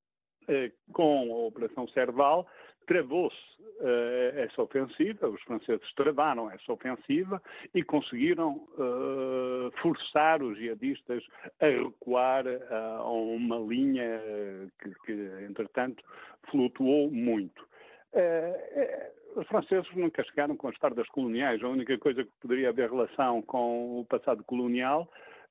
uh, com a Operação Serval, travou-se uh, essa ofensiva, os franceses travaram essa ofensiva e conseguiram uh, forçar os jihadistas a recuar uh, a uma linha que, que, entretanto, flutuou muito. Uh, os franceses nunca chegaram com as fardas coloniais. A única coisa que poderia haver relação com o passado colonial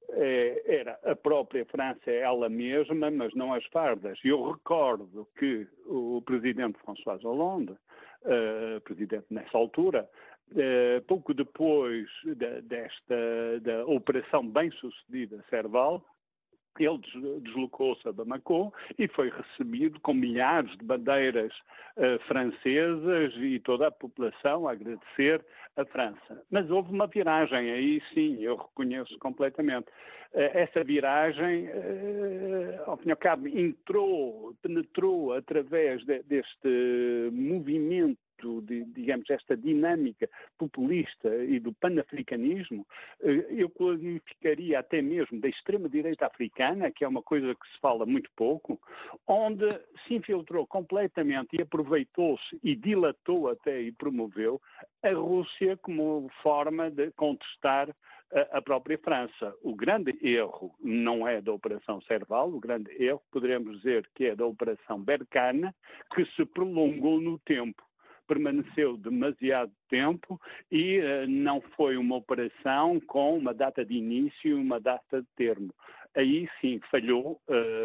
era a própria França, ela mesma, mas não as fardas. Eu recordo que o presidente François Hollande, uh, presidente nessa altura, uh, pouco depois de, desta da operação bem-sucedida Serval, ele deslocou-se a Bamako e foi recebido com milhares de bandeiras uh, francesas e toda a população a agradecer a França. Mas houve uma viragem, aí sim, eu reconheço completamente. Uh, essa viragem, uh, ao fim e ao cabo, entrou, penetrou através de, deste movimento, de, digamos, esta dinâmica populista e do panafricanismo. Eu qualificaria até mesmo da extrema-direita africana, que é uma coisa que se fala muito pouco, onde se infiltrou completamente e aproveitou-se e dilatou até e promoveu a Rússia como forma de contestar a própria França. O grande erro não é da Operação Serval, o grande erro poderemos dizer que é da Operação Barkhane, que se prolongou no tempo. Permaneceu demasiado tempo e uh, não foi uma operação com uma data de início e uma data de termo. aí sim falhou,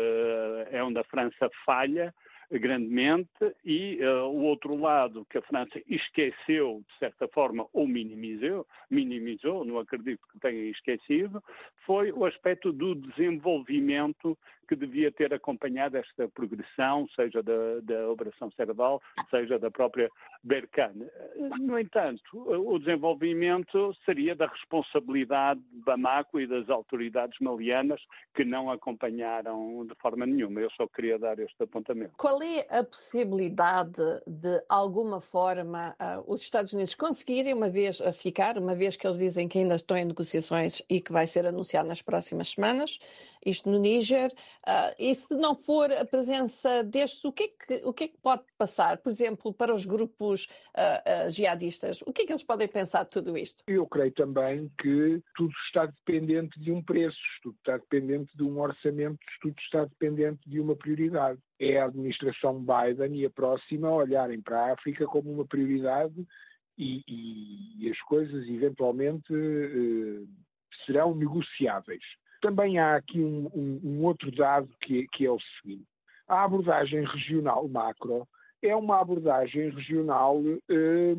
é onde a França falha grandemente, e uh, o outro lado que a França esqueceu, de certa forma, ou minimizou, minimizou, não acredito que tenha esquecido, foi o aspecto do desenvolvimento que devia ter acompanhado esta progressão, seja da, da Operação Serval, seja da própria Berkane. No entanto, o desenvolvimento seria da responsabilidade de Bamako e das autoridades malianas, que não acompanharam de forma nenhuma. Eu só queria dar este apontamento. Qual é a possibilidade de, alguma forma, uh, os Estados Unidos conseguirem uma vez a ficar, uma vez que eles dizem que ainda estão em negociações e que vai ser anunciado nas próximas semanas, isto no Níger, uh, e se não for a presença destes, o que é que, o que, é que pode passar, por exemplo, para os grupos uh, uh, jihadistas? O que é que eles podem pensar de tudo isto? Eu creio também que tudo está dependente de um preço, tudo está dependente de um orçamento, tudo está dependente de uma prioridade. É a administração Biden e a próxima olharem para a África como uma prioridade e, e, e as coisas eventualmente eh, serão negociáveis. Também há aqui um, um, um outro dado que, que é o seguinte. A abordagem regional macro é uma abordagem regional eh,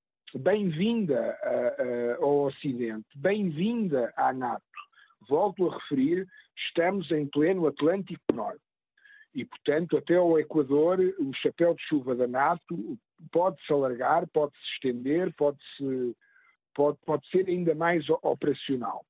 bem-vinda a, a, ao Ocidente, bem-vinda à NATO. Volto a referir, estamos em pleno Atlântico Norte. E, portanto, até ao Equador, o chapéu de chuva da NATO pode-se alargar, pode-se estender, pode-se, pode, pode ser ainda mais operacional.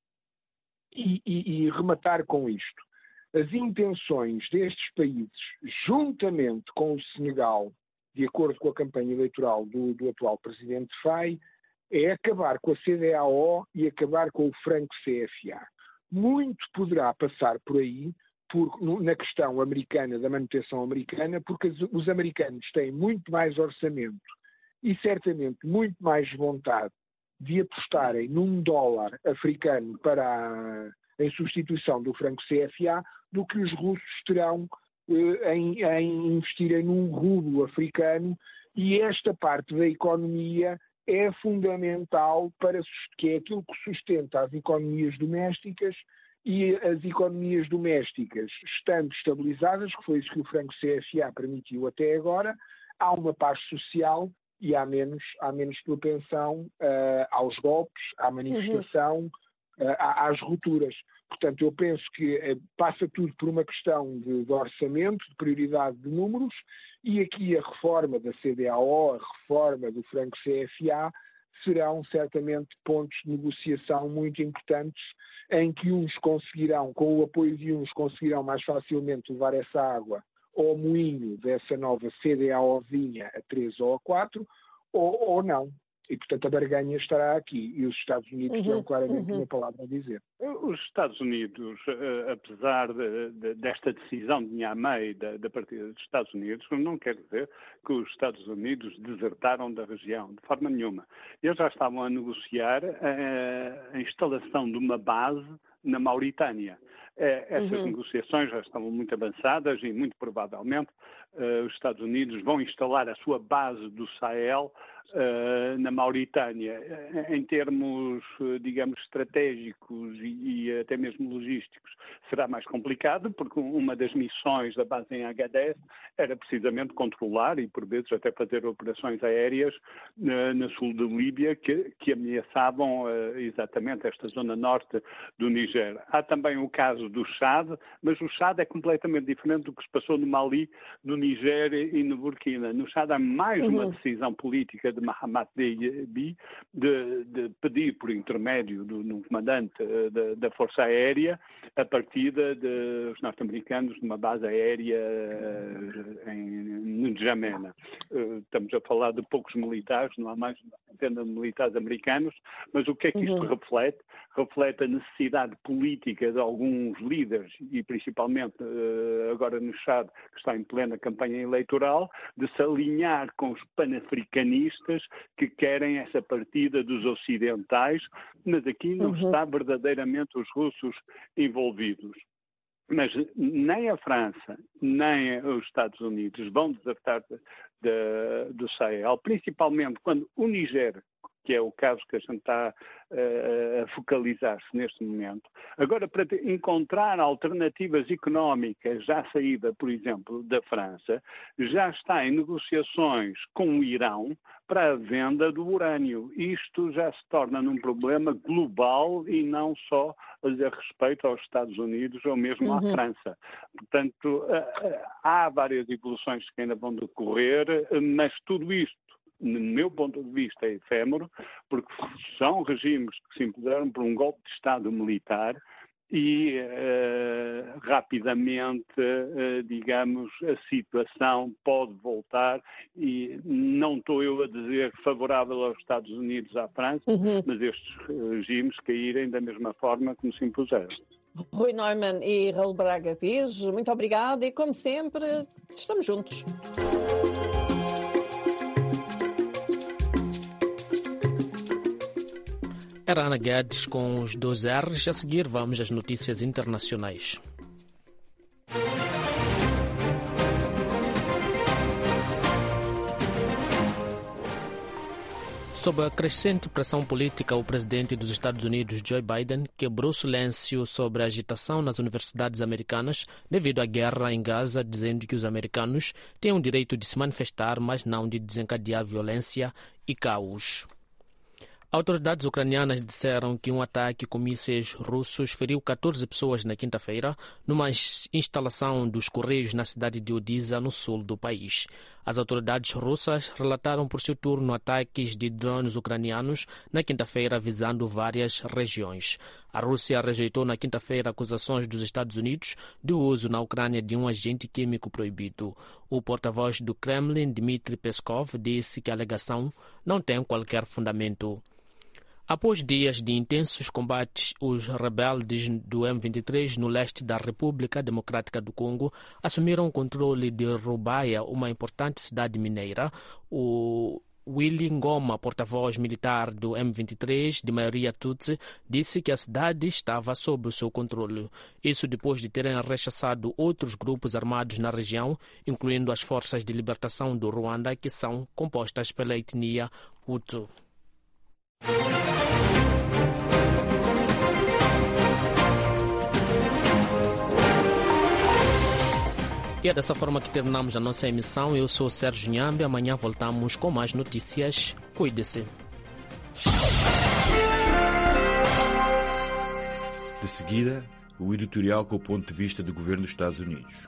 E, e, e rematar com isto. As intenções destes países, juntamente com o Senegal, de acordo com a campanha eleitoral do, do atual presidente Faye, é acabar com a C D A O e acabar com o franco C F A. Muito poderá passar por aí, Por, na questão americana, da manutenção americana, porque os americanos têm muito mais orçamento e certamente muito mais vontade de apostarem num dólar africano para a, em substituição do franco C F A do que os russos terão eh, em, em investirem num rublo africano, e esta parte da economia é fundamental para que é aquilo que sustenta as economias domésticas. E as economias domésticas, estando estabilizadas, que foi isso que o franco C F A permitiu até agora, há uma paz social e há menos, há menos propensão uh, aos golpes, à manifestação, uhum. uh, às rupturas. Portanto, eu penso que uh, passa tudo por uma questão de, de orçamento, de prioridade de números, e aqui a reforma da C D A O, a reforma do franco C F A, serão certamente pontos de negociação muito importantes, em que uns conseguirão, com o apoio de uns, conseguirão mais facilmente levar essa água ao moinho dessa nova C D A Ozinha a três ou a quatro, ou, ou não. E, portanto, a barganha estará aqui. E os Estados Unidos uhum, terão claramente uhum. uma palavra a dizer. Os Estados Unidos, apesar de, de, desta decisão de Niamey, da, da partida dos Estados Unidos, não quer dizer que os Estados Unidos desertaram da região, de forma nenhuma. Eles já estavam a negociar a, a instalação de uma base na Mauritânia. Essas uhum. negociações já estão muito avançadas e, muito provavelmente, os Estados Unidos vão instalar a sua base do Sahel Uh, na Mauritânia. Em termos, digamos, estratégicos e, e até mesmo logísticos, será mais complicado, porque uma das missões da base em Agadez era precisamente controlar e, por vezes, até fazer operações aéreas uh, no sul de Líbia que, que ameaçavam uh, exatamente esta zona norte do Níger. Há também o caso do Chad, mas o Chad é completamente diferente do que se passou no Mali, no Níger e no Burkina. No Chad há mais uhum. uma decisão política de Mahamat Déby de, de pedir, por intermédio do, do comandante uh, da, da Força Aérea, a partida dos norte-americanos de uma base aérea uh, em N'Djamena. Uh, estamos a falar de poucos militares, não há mais de uma centena de militares americanos, mas o que é que isto uhum. reflete? Reflete a necessidade política de alguns líderes, e principalmente uh, agora no Chad, que está em plena campanha eleitoral, de se alinhar com os panafricanistas que querem essa partida dos ocidentais, mas aqui não uhum. está verdadeiramente os russos envolvidos. Mas nem a França, nem os Estados Unidos vão desertar de, de, do Sahel, principalmente quando o Níger, que é o caso que a gente está uh, a focalizar-se neste momento. Agora, para encontrar alternativas económicas à saída, por exemplo, da França, já está em negociações com o Irão para a venda do urânio. Isto já se torna num problema global e não só a respeito aos Estados Unidos ou mesmo à uhum. França. Portanto, há várias evoluções que ainda vão decorrer, mas tudo isto, no meu ponto de vista, é efêmero, porque são regimes que se impuseram por um golpe de Estado militar e uh, rapidamente, uh, digamos, a situação pode voltar e não estou eu a dizer favorável aos Estados Unidos, à França, uhum. mas estes regimes caírem da mesma forma como se impuseram. Rui Neumann e Raul Braga Pires, muito obrigada e, como sempre, estamos juntos. Era Ana Guedes com os dois R's. A seguir, vamos às notícias internacionais. Sob a crescente pressão política, o presidente dos Estados Unidos, Joe Biden, quebrou silêncio sobre a agitação nas universidades americanas devido à guerra em Gaza, dizendo que os americanos têm o direito de se manifestar, mas não de desencadear violência e caos. Autoridades ucranianas disseram que um ataque com mísseis russos feriu catorze pessoas na quinta-feira numa instalação dos Correios na cidade de Odessa, no sul do país. As autoridades russas relataram por seu turno ataques de drones ucranianos na quinta-feira visando várias regiões. A Rússia rejeitou na quinta-feira acusações dos Estados Unidos de uso na Ucrânia de um agente químico proibido. O porta-voz do Kremlin, Dmitry Peskov, disse que a alegação não tem qualquer fundamento. Após dias de intensos combates, os rebeldes do M vinte e três no leste da República Democrática do Congo assumiram o controle de Rubaia, uma importante cidade mineira. O Willy Ngoma, porta-voz militar do M vinte e três, de maioria Tutsi, disse que a cidade estava sob o seu controle. Isso depois de terem rechaçado outros grupos armados na região, incluindo as Forças de Libertação do Ruanda, que são compostas pela etnia Hutu. E é dessa forma que terminamos a nossa emissão. Eu sou o Sérgio Nhambe. Amanhã voltamos com mais notícias. Cuide-se. De seguida, o editorial com o ponto de vista do governo dos Estados Unidos.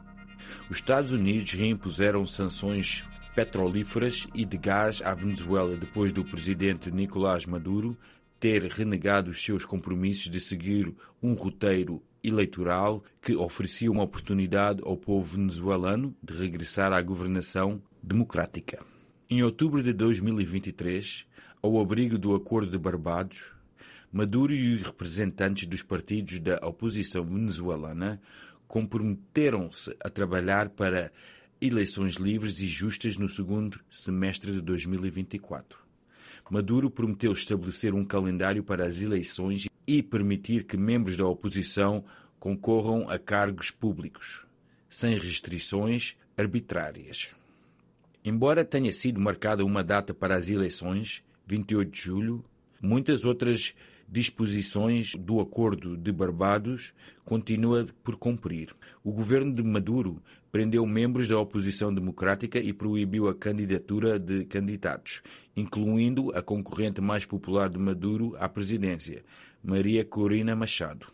Os Estados Unidos reimpuseram sanções petrolíferas e de gás à Venezuela depois do presidente Nicolás Maduro ter renegado os seus compromissos de seguir um roteiro eleitoral que oferecia uma oportunidade ao povo venezuelano de regressar à governação democrática. Em outubro de dois mil e vinte e três, ao abrigo do Acordo de Barbados, Maduro e os representantes dos partidos da oposição venezuelana comprometeram-se a trabalhar para eleições livres e justas no segundo semestre de dois mil e vinte e quatro. Maduro prometeu estabelecer um calendário para as eleições e permitir que membros da oposição concorram a cargos públicos, sem restrições arbitrárias. Embora tenha sido marcada uma data para as eleições, vinte e oito de julho, muitas outras disposições do Acordo de Barbados continuam por cumprir. O governo de Maduro prendeu membros da oposição democrática e proibiu a candidatura de candidatos, incluindo a concorrente mais popular de Maduro à presidência, Maria Corina Machado.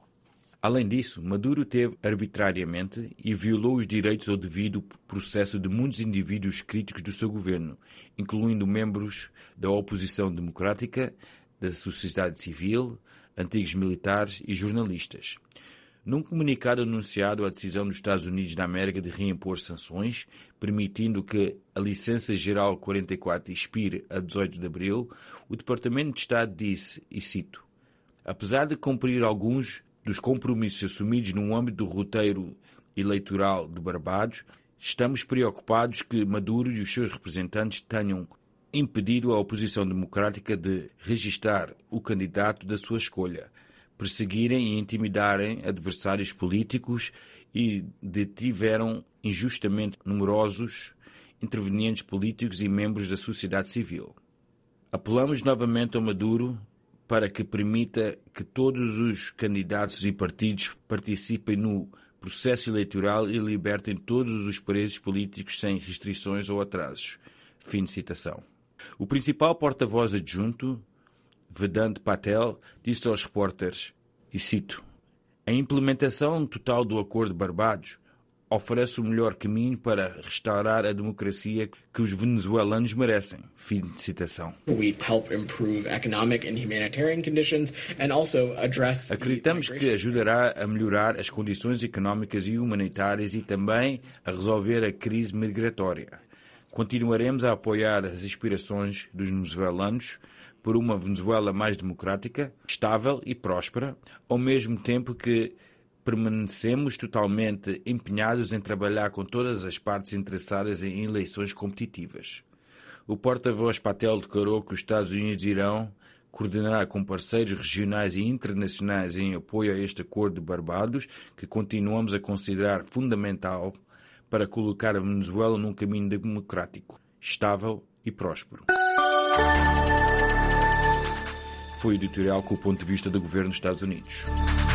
Além disso, Maduro teve arbitrariamente e violou os direitos ao devido processo de muitos indivíduos críticos do seu governo, incluindo membros da oposição democrática, da sociedade civil, antigos militares e jornalistas. Num comunicado anunciado a decisão dos Estados Unidos da América de reimpor sanções, permitindo que a licença geral quarenta e quatro expire a dezoito de abril, o Departamento de Estado disse, e cito, apesar de cumprir alguns dos compromissos assumidos no âmbito do roteiro eleitoral de Barbados, estamos preocupados que Maduro e os seus representantes tenham impedido a oposição democrática de registrar o candidato da sua escolha, perseguirem e intimidarem adversários políticos e detiveram injustamente numerosos intervenientes políticos e membros da sociedade civil. Apelamos novamente ao Maduro para que permita que todos os candidatos e partidos participem no processo eleitoral e libertem todos os presos políticos sem restrições ou atrasos. Fim de citação. O principal porta-voz adjunto, Vedant Patel, disse aos repórteres, e cito, a implementação total do Acordo de Barbados oferece o melhor caminho para restaurar a democracia que os venezuelanos merecem. Fim de citação. Acreditamos que ajudará a melhorar as condições económicas e humanitárias e também a resolver a crise migratória. Continuaremos a apoiar as aspirações dos venezuelanos por uma Venezuela mais democrática, estável e próspera, ao mesmo tempo que permanecemos totalmente empenhados em trabalhar com todas as partes interessadas em eleições competitivas. O porta-voz Patel declarou que os Estados Unidos irão coordenar com parceiros regionais e internacionais em apoio a este Acordo de Barbados, que continuamos a considerar fundamental para colocar a Venezuela num caminho democrático, estável e próspero. Foi o editorial com o ponto de vista do governo dos Estados Unidos.